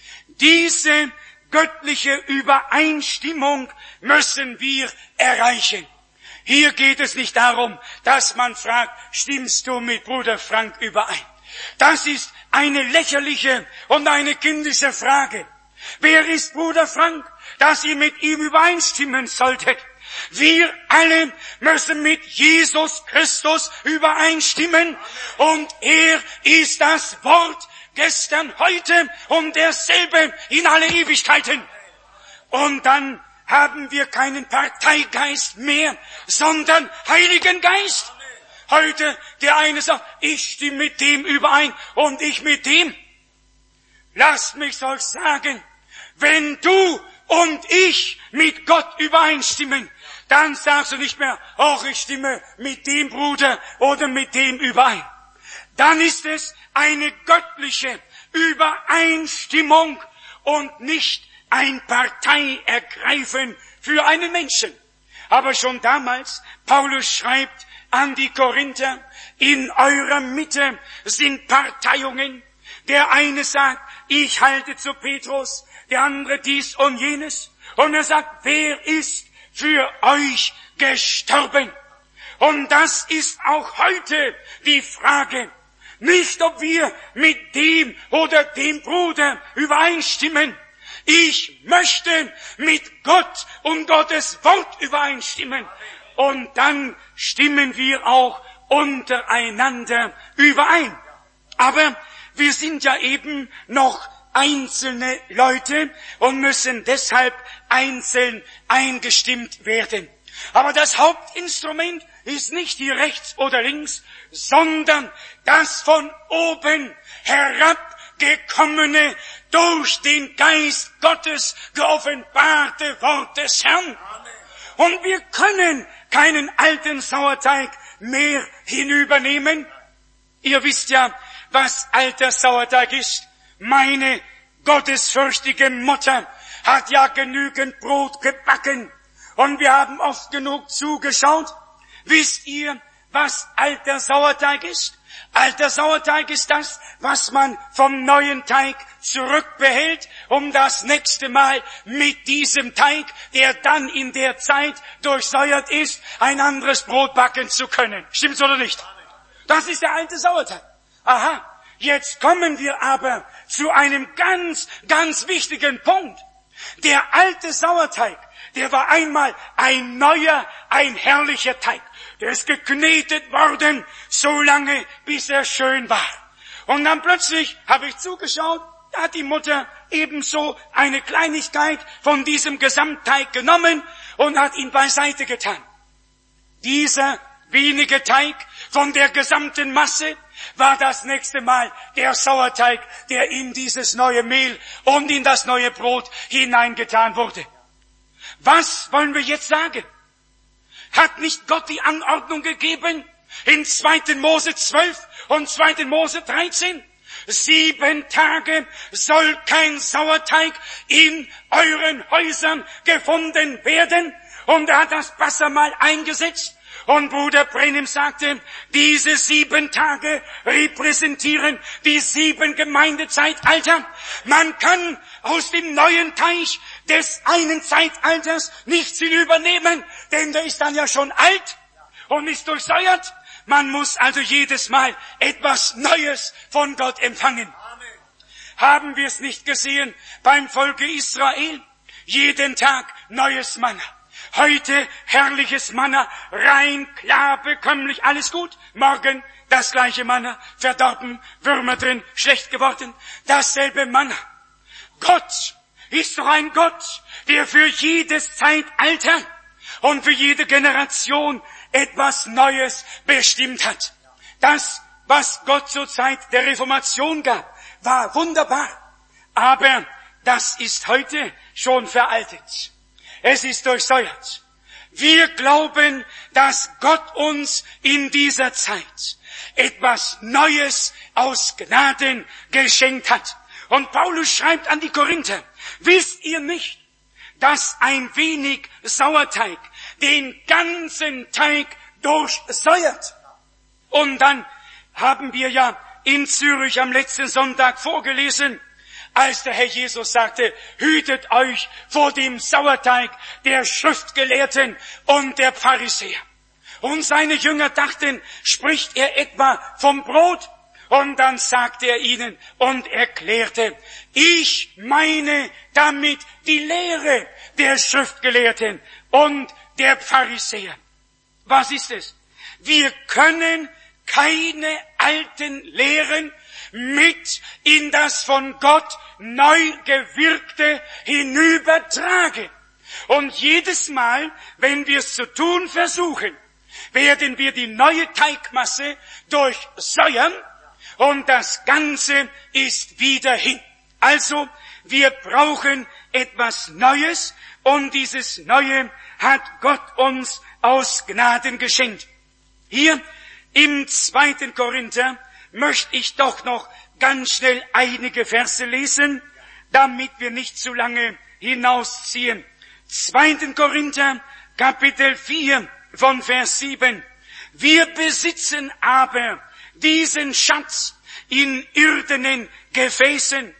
Diese göttliche Übereinstimmung müssen wir erreichen. Hier geht es nicht darum, dass man fragt, stimmst du mit Bruder Frank überein? Das ist eine lächerliche und eine kindische Frage. Wer ist Bruder Frank, dass ihr mit ihm übereinstimmen solltet? Wir alle müssen mit Jesus Christus übereinstimmen und er ist das Wort gestern, heute und derselbe in alle Ewigkeiten. Und dann haben wir keinen Parteigeist mehr, sondern Heiligen Geist. Heute der eine sagt, ich stimme mit dem überein und ich mit dem. Lasst mich euch sagen, wenn du und ich mit Gott übereinstimmen, dann sagst du nicht mehr, ach, ich stimme mit dem Bruder oder mit dem überein. Dann ist es eine göttliche Übereinstimmung und nicht ein Parteiergreifen für einen Menschen. Aber schon damals, Paulus schreibt an die Korinther, in eurer Mitte sind Parteiungen. Der eine sagt, ich halte zu Petrus, der andere dies und jenes. Und er sagt, wer ist für euch gestorben? Und das ist auch heute die Frage. Nicht, ob wir mit dem oder dem Bruder übereinstimmen. Ich möchte mit Gott und Gottes Wort übereinstimmen. Und dann stimmen wir auch untereinander überein. Aber wir sind ja eben noch einzelne Leute und müssen deshalb einzeln eingestimmt werden. Aber das Hauptinstrument ist nicht hier rechts oder links, sondern das von oben herabgekommene, durch den Geist Gottes geoffenbarte Wort des Herrn. Und wir können keinen alten Sauerteig mehr hinübernehmen. Ihr wisst ja, was alter Sauerteig ist. Meine gottesfürchtige Mutter hat ja genügend Brot gebacken und wir haben oft genug zugeschaut. Wisst ihr, was alter Sauerteig ist? Alter Sauerteig ist das, was man vom neuen Teig zurückbehält, um das nächste Mal mit diesem Teig, der dann in der Zeit durchsäuert ist, ein anderes Brot backen zu können. Stimmt's oder nicht? Das ist der alte Sauerteig. Aha, jetzt kommen wir aber zu einem ganz, ganz wichtigen Punkt. Der alte Sauerteig, der war einmal ein neuer, ein herrlicher Teig. Der ist geknetet worden, so lange, bis er schön war. Und dann plötzlich habe ich zugeschaut, da hat die Mutter ebenso eine Kleinigkeit von diesem Gesamtteig genommen und hat ihn beiseite getan. Dieser wenige Teig von der gesamten Masse war das nächste Mal der Sauerteig, der in dieses neue Mehl und in das neue Brot hineingetan wurde. Was wollen wir jetzt sagen? Hat nicht Gott die Anordnung gegeben in zweiten Mose zwölf und zweiten Mose dreizehn? Sieben Tage soll kein Sauerteig in euren Häusern gefunden werden. Und er hat das Passamal eingesetzt. Und Bruder Brenhem sagte, diese sieben Tage repräsentieren die sieben Gemeindezeitalter. Man kann aus dem neuen Teich des einen Zeitalters nichts hinübernehmen, denn der ist dann ja schon alt und ist durchsäuert. Man muss also jedes Mal etwas Neues von Gott empfangen. Amen. Haben wir es nicht gesehen beim Volke Israel? Jeden Tag neues Manna. Heute herrliches Manna, rein, klar, bekömmlich, alles gut. Morgen das gleiche Manna, verdorben, Würmer drin, schlecht geworden. Dasselbe Manna. Gott ist doch ein Gott, der für jedes Zeitalter und für jede Generation etwas Neues bestimmt hat. Das, was Gott zur Zeit der Reformation gab, war wunderbar. Aber das ist heute schon veraltet. Es ist durchsäuert. Wir glauben, dass Gott uns in dieser Zeit etwas Neues aus Gnaden geschenkt hat. Und Paulus schreibt an die Korinther, wisst ihr nicht, dass ein wenig Sauerteig den ganzen Teig durchsäuert? Und dann haben wir ja in Zürich am letzten Sonntag vorgelesen, als der Herr Jesus sagte, hütet euch vor dem Sauerteig der Schriftgelehrten und der Pharisäer. Und seine Jünger dachten, spricht er etwa vom Brot? Und dann sagte er ihnen und erklärte, ich meine damit die Lehre der Schriftgelehrten und der Pharisäer. Was ist es? Wir können keine alten Lehren mit in das von Gott neu gewirkte hinübertragen. Und jedes Mal, wenn wir es zu tun versuchen, werden wir die neue Teigmasse durchsäuern und das Ganze ist wieder hin. Also, wir brauchen etwas Neues und dieses Neue hat Gott uns aus Gnaden geschenkt. Hier im zweiten Korinther möchte ich doch noch ganz schnell einige Verse lesen, damit wir nicht zu lange hinausziehen. zweiten Korinther, Kapitel vier, von Vers sieben. Wir besitzen aber diesen Schatz in irdenen Gefäßen,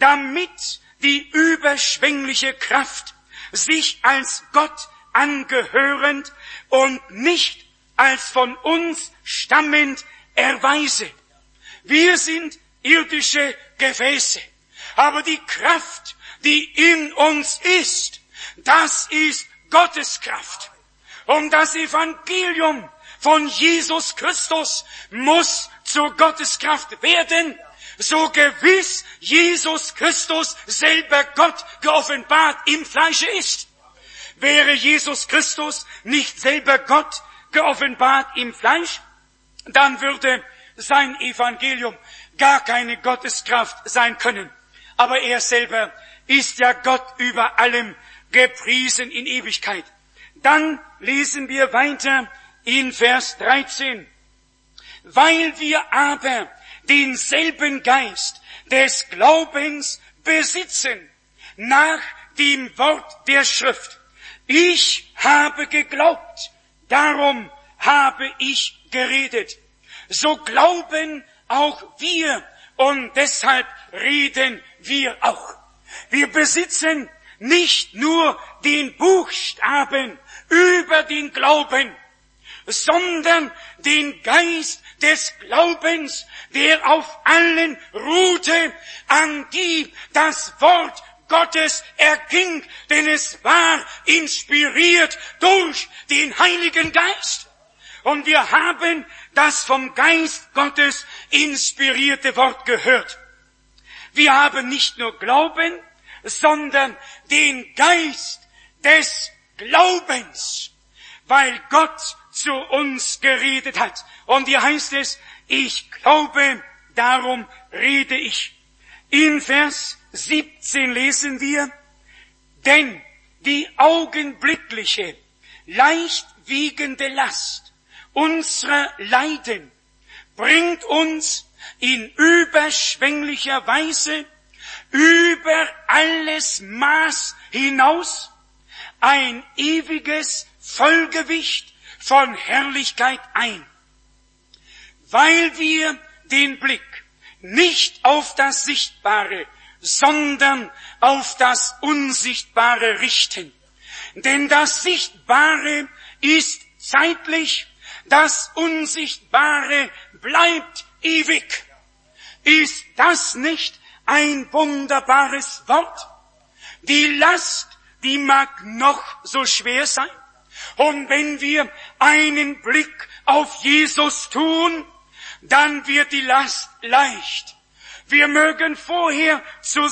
damit die überschwängliche Kraft sich als Gott angehörend und nicht als von uns stammend erweise. Wir sind irdische Gefäße, aber die Kraft, die in uns ist, das ist Gottes Kraft. Und das Evangelium von Jesus Christus muss zur Gotteskraft werden, so gewiss Jesus Christus selber Gott geoffenbart im Fleische ist. Wäre Jesus Christus nicht selber Gott geoffenbart im Fleisch, dann würde sein Evangelium gar keine Gotteskraft sein können. Aber er selber ist ja Gott über allem, gepriesen in Ewigkeit. Dann lesen wir weiter in Vers dreizehn. Weil wir aber denselben Geist des Glaubens besitzen, nach dem Wort der Schrift. Ich habe geglaubt, darum habe ich geredet. So glauben auch wir und deshalb reden wir auch. Wir besitzen nicht nur den Buchstaben über den Glauben, sondern den Geist des Glaubens, der auf allen ruhte, an die das Wort Gottes erging, denn es war inspiriert durch den Heiligen Geist. Und wir haben das vom Geist Gottes inspirierte Wort gehört. Wir haben nicht nur Glauben, sondern den Geist des Glaubens, weil Gott zu uns geredet hat. Und hier heißt es, ich glaube, darum rede ich. In Vers siebzehn lesen wir, denn die augenblickliche, leicht wiegende Last unserer Leiden bringt uns in überschwänglicher Weise über alles Maß hinaus, ein ewiges Vollgewicht von Herrlichkeit ein, weil wir den Blick nicht auf das Sichtbare, sondern auf das Unsichtbare richten. Denn das Sichtbare ist zeitlich, das Unsichtbare bleibt ewig. Ist das nicht ein wunderbares Wort? Die Last, die mag noch so schwer sein. Und wenn wir einen Blick auf Jesus tun, dann wird die Last leicht. Wir mögen vorher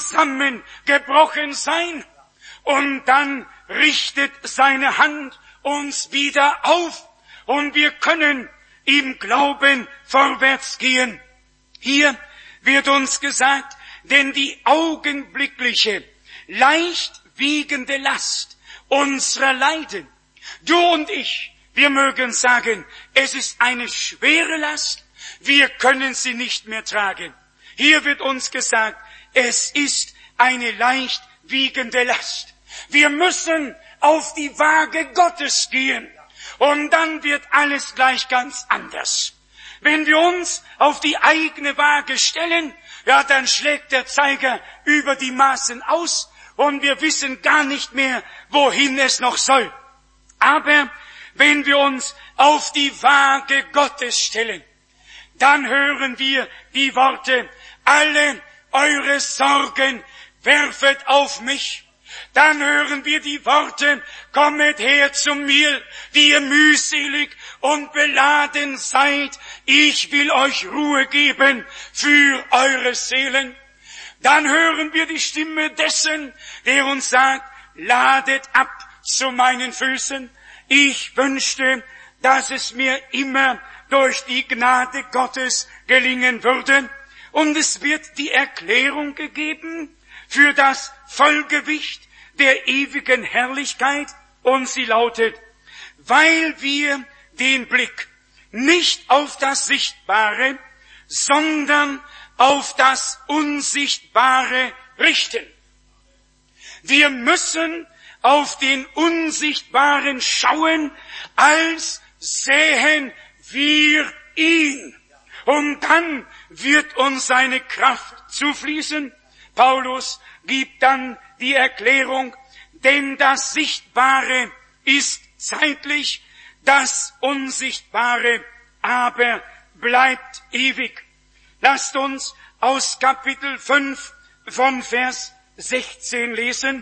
zusammengebrochen sein und dann richtet seine Hand uns wieder auf und wir können im Glauben vorwärts gehen. Hier wird uns gesagt, denn die augenblickliche, leicht wiegende Last unserer Leiden. Du und ich, wir mögen sagen, es ist eine schwere Last, wir können sie nicht mehr tragen. Hier wird uns gesagt, es ist eine leicht wiegende Last. Wir müssen auf die Waage Gottes gehen und dann wird alles gleich ganz anders. Wenn wir uns auf die eigene Waage stellen, ja, dann schlägt der Zeiger über die Maßen aus und wir wissen gar nicht mehr, wohin es noch soll. Aber wenn wir uns auf die Waage Gottes stellen, dann hören wir die Worte, alle eure Sorgen werfet auf mich. Dann hören wir die Worte, kommet her zu mir, die ihr mühselig und beladen seid. Ich will euch Ruhe geben für eure Seelen. Dann hören wir die Stimme dessen, der uns sagt, ladet ab zu meinen Füßen. Ich wünschte, dass es mir immer durch die Gnade Gottes gelingen würde. Und es wird die Erklärung gegeben für das Vollgewicht der ewigen Herrlichkeit. Und sie lautet, weil wir den Blick nicht auf das Sichtbare, sondern auf das Unsichtbare richten. Wir müssen auf den Unsichtbaren schauen, als sähen wir ihn. Und dann wird uns seine Kraft zufließen. Paulus gibt dann die Erklärung, denn das Sichtbare ist zeitlich, das Unsichtbare aber bleibt ewig. Lasst uns aus Kapitel fünf von Vers sechzehn lesen.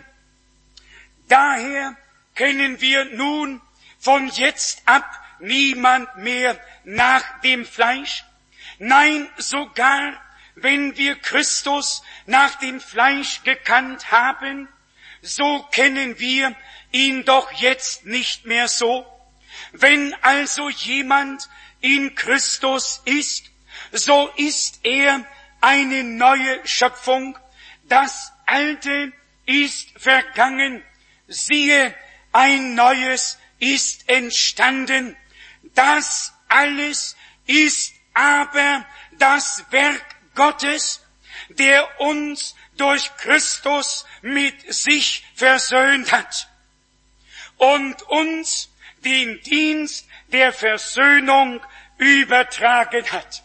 Daher kennen wir nun von jetzt ab niemand mehr nach dem Fleisch. Nein, sogar wenn wir Christus nach dem Fleisch gekannt haben, so kennen wir ihn doch jetzt nicht mehr so. Wenn also jemand in Christus ist, so ist er eine neue Schöpfung. Das Alte ist vergangen. Siehe, ein Neues ist entstanden. Das alles ist aber das Werk Gottes, der uns durch Christus mit sich versöhnt hat und uns den Dienst der Versöhnung übertragen hat.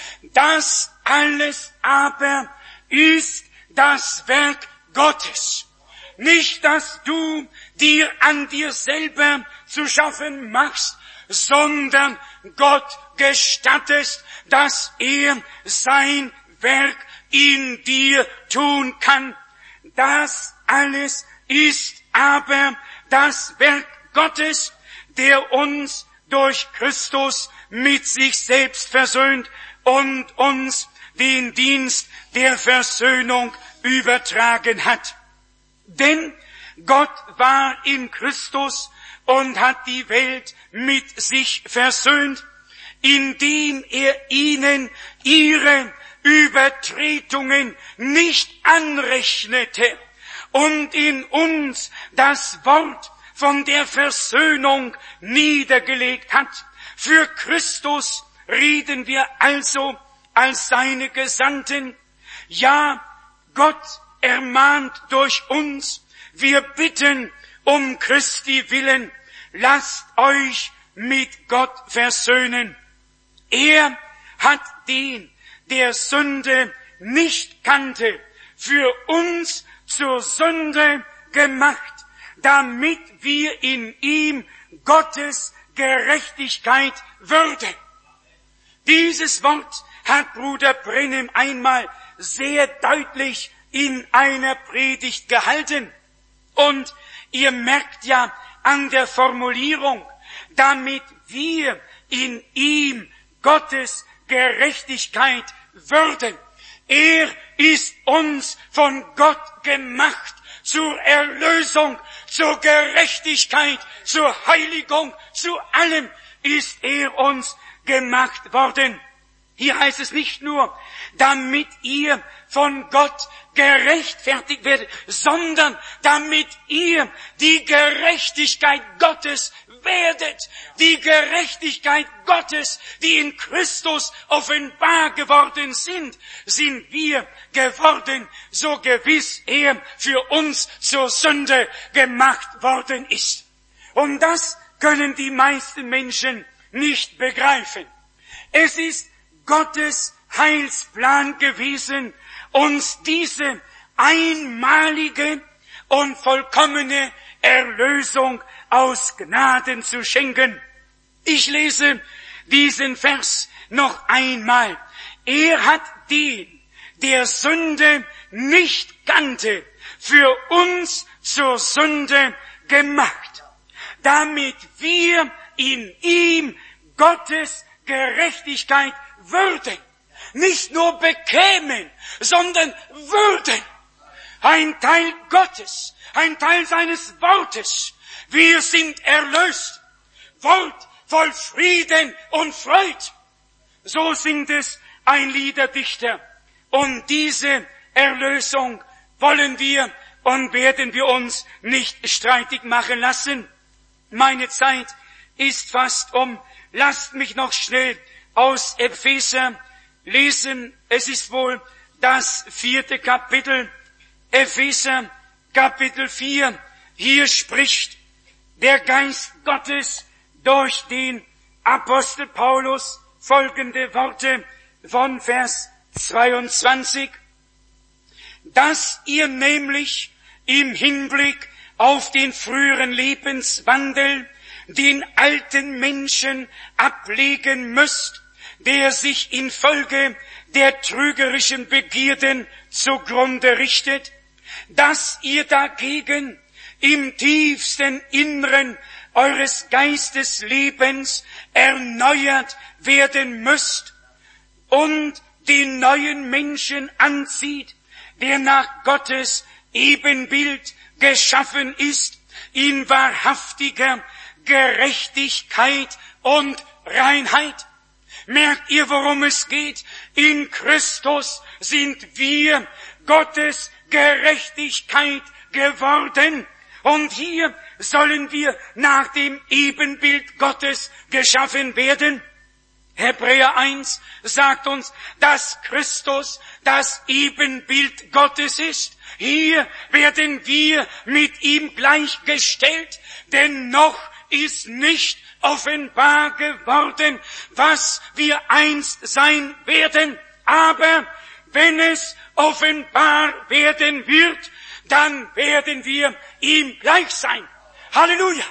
Das alles aber ist das Werk Gottes. Nicht, dass du dir an dir selber zu schaffen machst, sondern Gott gestattest, dass er sein Werk in dir tun kann. Das alles ist aber das Werk Gottes, der uns durch Christus mit sich selbst versöhnt und uns den Dienst der Versöhnung übertragen hat. Denn Gott war in Christus und hat die Welt mit sich versöhnt, indem er ihnen ihre Übertretungen nicht anrechnete und in uns das Wort von der Versöhnung niedergelegt hat. Für Christus reden wir also als seine Gesandten. Ja, Gott ermahnt durch uns. Wir bitten um Christi willen, lasst euch mit Gott versöhnen. Er hat den, der Sünde nicht kannte, für uns zur Sünde gemacht, damit wir in ihm Gottes Gerechtigkeit würden. Dieses Wort hat Bruder Branham einmal sehr deutlich in einer Predigt gehalten. Und ihr merkt ja an der Formulierung, damit wir in ihm Gottes Gerechtigkeit würden. Er ist uns von Gott gemacht zur Erlösung, zur Gerechtigkeit, zur Heiligung, zu allem ist er uns gemacht worden. Hier heißt es nicht nur, damit ihr von Gott gerechtfertigt werdet, sondern damit ihr die Gerechtigkeit Gottes werdet. Die Gerechtigkeit Gottes, die in Christus offenbar geworden sind, sind wir geworden, so gewiss er für uns zur Sünde gemacht worden ist. Und das können die meisten Menschen nicht begreifen. Es ist Gottes Heilsplan gewesen, uns diese einmalige und vollkommene Erlösung aus Gnaden zu schenken. Ich lese diesen Vers noch einmal. Er hat den, der Sünde nicht kannte, für uns zur Sünde gemacht, damit wir in ihm Gottes Gerechtigkeit würden. Nicht nur bekämen, sondern würden. Ein Teil Gottes, ein Teil seines Wortes. Wir sind erlöst. Wort voll Frieden und Freude. So singt es ein Liederdichter. Und diese Erlösung wollen wir und werden wir uns nicht streitig machen lassen. Meine Zeit ist fast um. Lasst mich noch schnell aus Epheser lesen. Es ist wohl das vierte Kapitel. Epheser Kapitel vier. Hier spricht der Geist Gottes durch den Apostel Paulus folgende Worte von Vers zweiundzwanzig. Dass ihr nämlich im Hinblick auf den früheren Lebenswandel den alten Menschen ablegen müsst, der sich infolge der trügerischen Begierden zugrunde richtet, dass ihr dagegen im tiefsten Inneren eures Geisteslebens erneuert werden müsst und den neuen Menschen anzieht, der nach Gottes Ebenbild geschaffen ist, in wahrhaftiger Gerechtigkeit und Reinheit. Merkt ihr, worum es geht? In Christus sind wir Gottes Gerechtigkeit geworden. Und hier sollen wir nach dem Ebenbild Gottes geschaffen werden. Hebräer eins sagt uns, dass Christus das Ebenbild Gottes ist. Hier werden wir mit ihm gleichgestellt, denn noch ist nicht offenbar geworden, was wir einst sein werden. Aber wenn es offenbar werden wird, dann werden wir ihm gleich sein. Halleluja!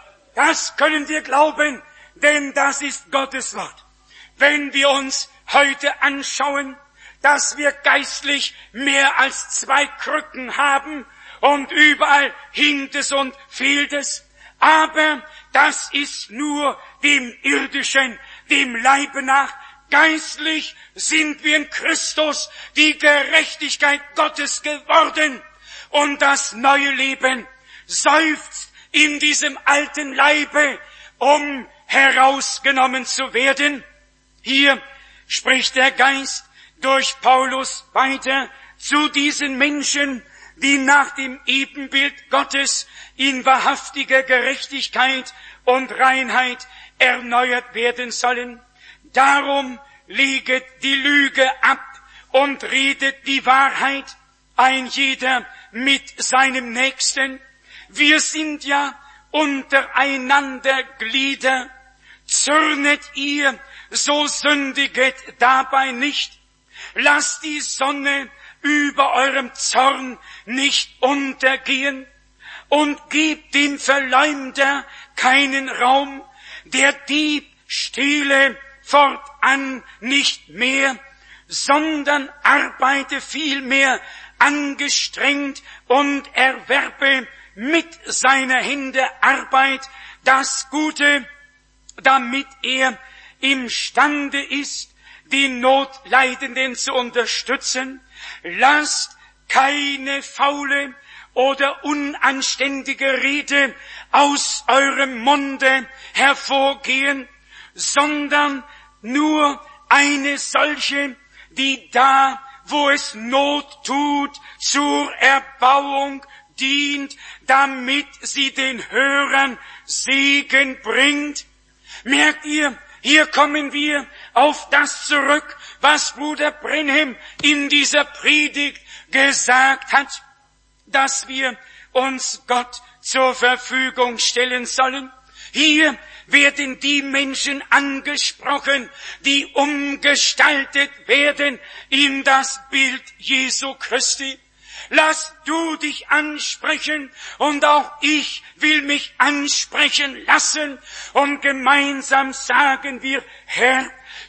Das können wir glauben, denn das ist Gottes Wort. Wenn wir uns heute anschauen, dass wir geistlich mehr als zwei Krücken haben und überall hinkt es und fehlt es, aber das ist nur dem Irdischen, dem Leibe nach. Geistlich sind wir in Christus die Gerechtigkeit Gottes geworden. Und das neue Leben seufzt in diesem alten Leibe, um herausgenommen zu werden. Hier spricht der Geist durch Paulus weiter zu diesen Menschen, die nach dem Ebenbild Gottes in wahrhaftiger Gerechtigkeit und Reinheit erneuert werden sollen. Darum leget die Lüge ab und redet die Wahrheit, ein jeder mit seinem Nächsten, wir sind ja untereinander Glieder. Zürnet ihr, so sündiget dabei nicht. Lasst die Sonne über eurem Zorn nicht untergehen und gebt dem Verleumder keinen Raum. Der Dieb stehle fortan nicht mehr, sondern arbeite vielmehr angestrengt und erwerbe mit seiner Hände Arbeit das Gute, damit er imstande ist, die Notleidenden zu unterstützen. Lasst keine faule oder unanständige Rede aus eurem Munde hervorgehen, sondern nur eine solche, die da, wo es Not tut, zur Erbauung dient, damit sie den Hörern Segen bringt. Merkt ihr, hier kommen wir auf das zurück, was Bruder Brenhem in dieser Predigt gesagt hat, dass wir uns Gott zur Verfügung stellen sollen. Hier werden die Menschen angesprochen, die umgestaltet werden in das Bild Jesu Christi. Lass du dich ansprechen und auch ich will mich ansprechen lassen und gemeinsam sagen wir, Herr,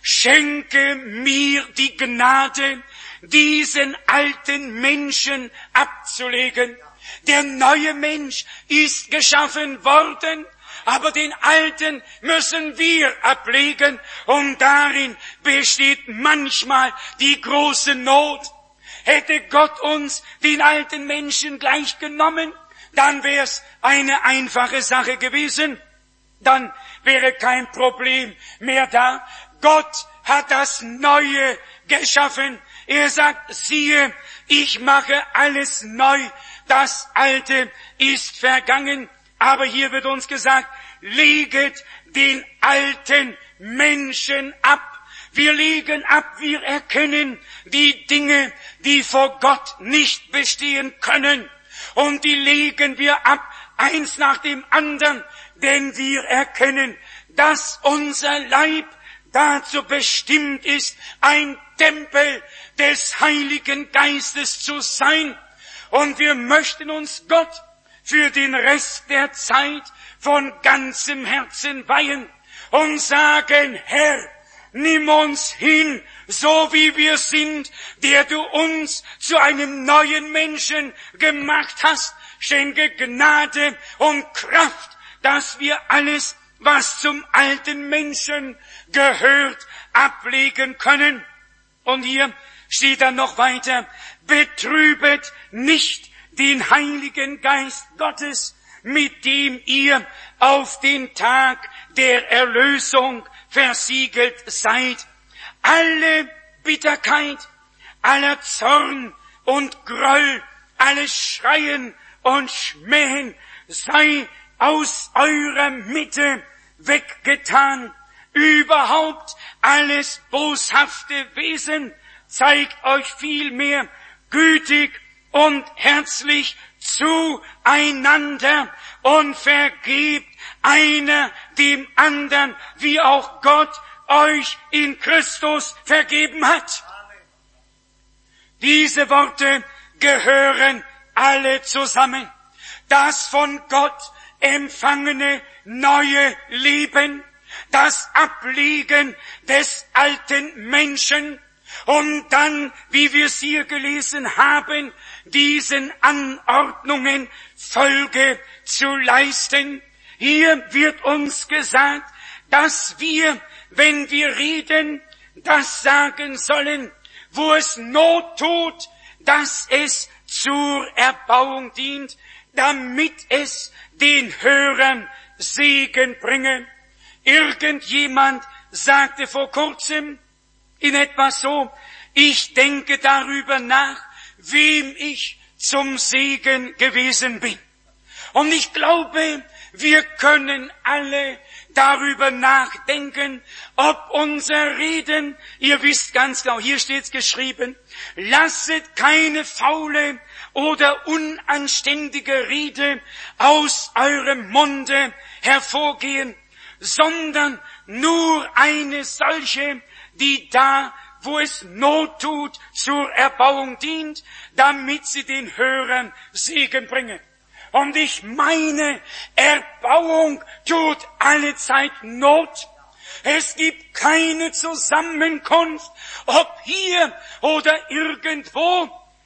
schenke mir die Gnade, diesen alten Menschen abzulegen. Der neue Mensch ist geschaffen worden, aber den alten müssen wir ablegen und darin besteht manchmal die große Not. Hätte Gott uns den alten Menschen gleich genommen, dann wäre es eine einfache Sache gewesen. Dann wäre kein Problem mehr da. Gott hat das Neue geschaffen. Er sagt, siehe, ich mache alles neu. Das Alte ist vergangen. Aber hier wird uns gesagt, leget den alten Menschen ab. Wir legen ab, wir erkennen die Dinge, die vor Gott nicht bestehen können. Und die legen wir ab, eins nach dem anderen, denn wir erkennen, dass unser Leib dazu bestimmt ist, ein Tempel des Heiligen Geistes zu sein. Und wir möchten uns Gott für den Rest der Zeit von ganzem Herzen weihen und sagen, Herr, nimm uns hin, so wie wir sind, der du uns zu einem neuen Menschen gemacht hast. Schenke Gnade und Kraft, dass wir alles, was zum alten Menschen gehört, ablegen können. Und hier steht dann noch weiter, betrübet nicht den Heiligen Geist Gottes, mit dem ihr auf den Tag der Erlösung versiegelt seid. Alle Bitterkeit, aller Zorn und Groll, alles Schreien und Schmähen sei aus eurer Mitte weggetan. Überhaupt alles boshafte Wesen zeigt euch vielmehr gütig und herzlich zueinander und vergebt einer dem anderen, wie auch Gott euch in Christus vergeben hat. Diese Worte gehören alle zusammen. Das von Gott empfangene neue Leben, das Ablegen des alten Menschen und dann, wie wir es hier gelesen haben, diesen Anordnungen Folge zu leisten. Hier wird uns gesagt, dass wir, wenn wir reden, das sagen sollen, wo es Not tut, dass es zur Erbauung dient, damit es den Hörern Segen bringe. Irgendjemand sagte vor kurzem in etwa so, ich denke darüber nach, wem ich zum Segen gewesen bin. Und ich glaube, wir können alle darüber nachdenken, ob unser Reden, ihr wisst ganz genau, hier steht's geschrieben, lasset keine faule oder unanständige Rede aus eurem Munde hervorgehen, sondern nur eine solche, die da, wo es Not tut, zur Erbauung dient, damit sie den Hörern Segen bringe. Und ich meine, Erbauung tut allezeit Not. Es gibt keine Zusammenkunft, ob hier oder irgendwo.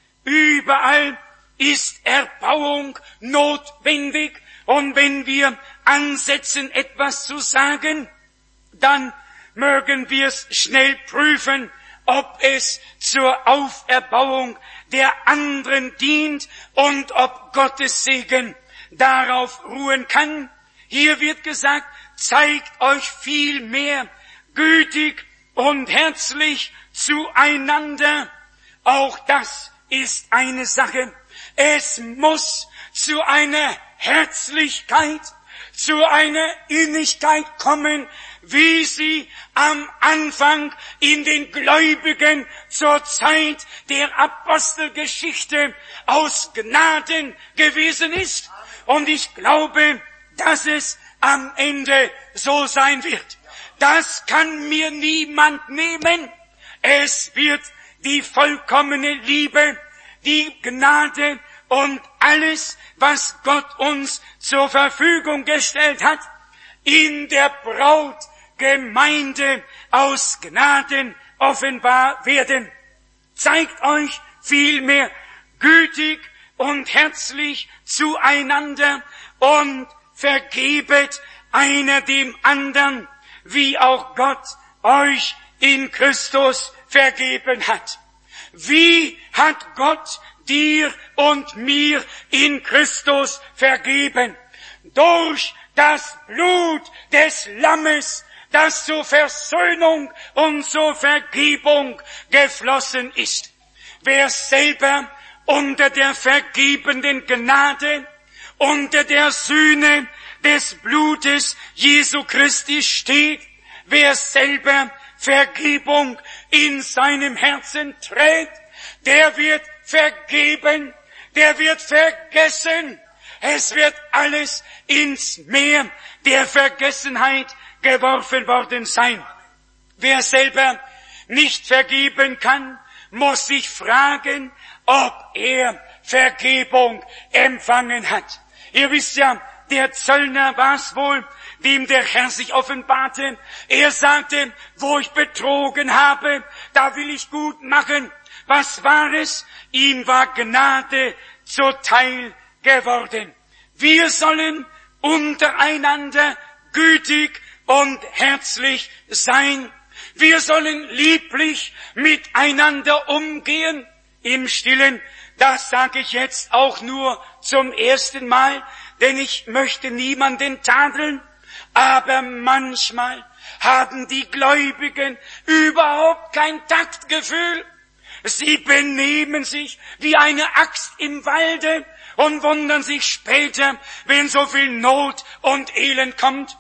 Überall ist Erbauung notwendig. Und wenn wir ansetzen, etwas zu sagen, dann mögen wir es schnell prüfen, ob es zur Auferbauung der anderen dient und ob Gottes Segen darauf ruhen kann. Hier wird gesagt, zeigt euch vielmehr gütig und herzlich zueinander. Auch das ist eine Sache. Es muss zu einer Herzlichkeit, zu einer Innigkeit kommen, wie sie am Anfang in den Gläubigen zur Zeit der Apostelgeschichte aus Gnaden gewesen ist. Und ich glaube, dass es am Ende so sein wird. Das kann mir niemand nehmen. Es wird die vollkommene Liebe, die Gnade und alles, was Gott uns zur Verfügung gestellt hat, in der Brautgemeinde aus Gnaden offenbar werden. Zeigt euch vielmehr gütig und herzlich zueinander und vergebet einer dem anderen, wie auch Gott euch in Christus vergeben hat. Wie hat Gott dir und mir in Christus vergeben? Durch das Blut des Lammes, das zur Versöhnung und zur Vergebung geflossen ist. Wer selber unter der vergebenden Gnade, unter der Sühne des Blutes Jesu Christi steht, wer selber Vergebung in seinem Herzen trägt, der wird vergeben, der wird vergessen. Es wird alles ins Meer der Vergessenheit geworfen worden sein. Wer selber nicht vergeben kann, muss sich fragen, ob er Vergebung empfangen hat. Ihr wisst ja, der Zöllner war es wohl, dem der Herr sich offenbarte. Er sagte, wo ich betrogen habe, da will ich gut machen. Was war es? Ihm war Gnade zuteil geworden. Wir sollen untereinander gütig und herzlich sein. Wir sollen lieblich miteinander umgehen. Im Stillen, das sage ich jetzt auch nur zum ersten Mal, denn ich möchte niemanden tadeln. Aber manchmal haben die Gläubigen überhaupt kein Taktgefühl. Sie benehmen sich wie eine Axt im Walde und wundern sich später, wenn so viel Not und Elend kommt.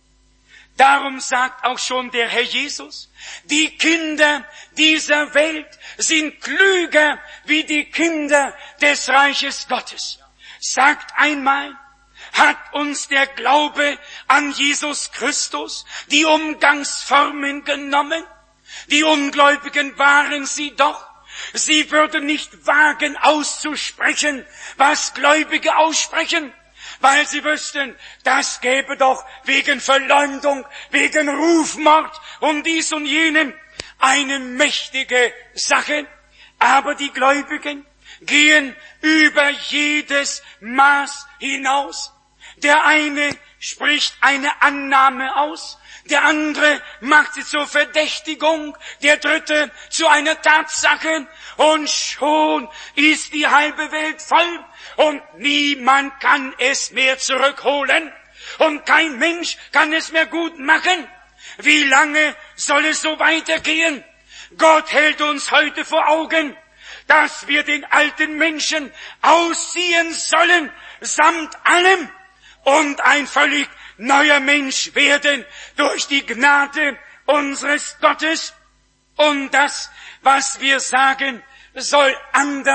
Darum sagt auch schon der Herr Jesus, die Kinder dieser Welt sind klüger wie die Kinder des Reiches Gottes. Sagt einmal, hat uns der Glaube an Jesus Christus die Umgangsformen genommen? Die Ungläubigen waren sie doch. Sie würden nicht wagen auszusprechen, was Gläubige aussprechen, weil sie wüssten, das gäbe doch wegen Verleumdung, wegen Rufmord und dies und jenem eine mächtige Sache. Aber die Gläubigen gehen über jedes Maß hinaus. Der eine spricht eine Annahme aus, der andere macht sie zur Verdächtigung, der dritte zu einer Tatsache, und schon ist die halbe Welt voll und niemand kann es mehr zurückholen und kein Mensch kann es mehr gut machen. Wie lange soll es so weitergehen? Gott hält uns heute vor Augen, dass wir den alten Menschen ausziehen sollen, samt allem, und ein völlig neuer Mensch werden durch die Gnade unseres Gottes. Und das, was wir sagen, soll anderen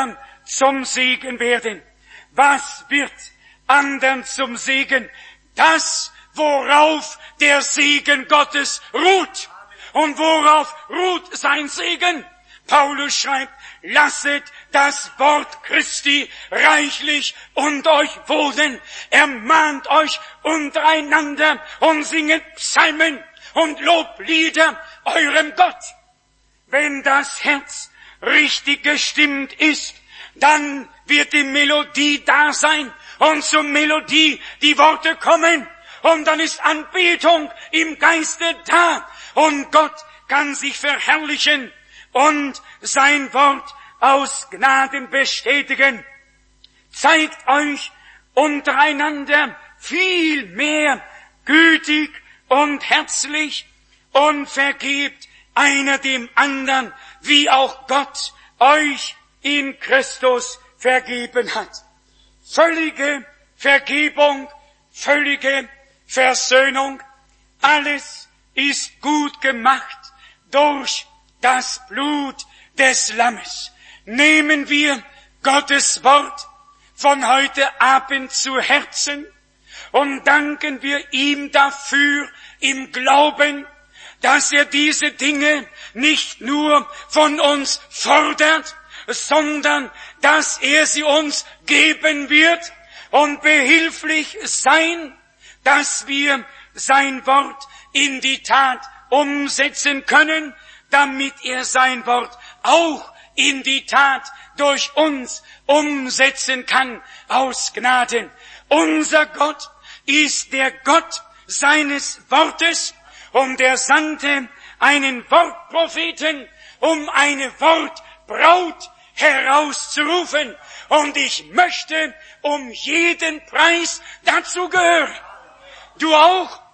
zum Segen werden. Was wird anderen zum Segen? Das, worauf der Segen Gottes ruht. Und worauf ruht sein Segen? Paulus schreibt, lasset das Wort Christi reichlich unter euch wohnen. Ermahnt euch untereinander und singet Psalmen und Loblieder eurem Gott. Wenn das Herz richtig gestimmt ist, dann wird die Melodie da sein und zur Melodie die Worte kommen und dann ist Anbetung im Geiste da und Gott kann sich verherrlichen und sein Wort aus Gnaden bestätigen. Zeigt euch untereinander viel mehr gütig und herzlich und vergebt einer dem anderen, wie auch Gott euch in Christus vergeben hat. Völlige Vergebung, völlige Versöhnung, alles ist gut gemacht durch das Blut des Lammes. Nehmen wir Gottes Wort von heute Abend zu Herzen und danken wir ihm dafür im Glauben, dass er diese Dinge nicht nur von uns fordert, sondern dass er sie uns geben wird und behilflich sein, dass wir sein Wort in die Tat umsetzen können, damit er sein Wort auch in die Tat durch uns umsetzen kann aus Gnaden. Unser Gott ist der Gott seines Wortes und er sandte einen Wortpropheten, um eine Wortbraut herauszurufen. Und ich möchte um jeden Preis dazu gehören. Du auch?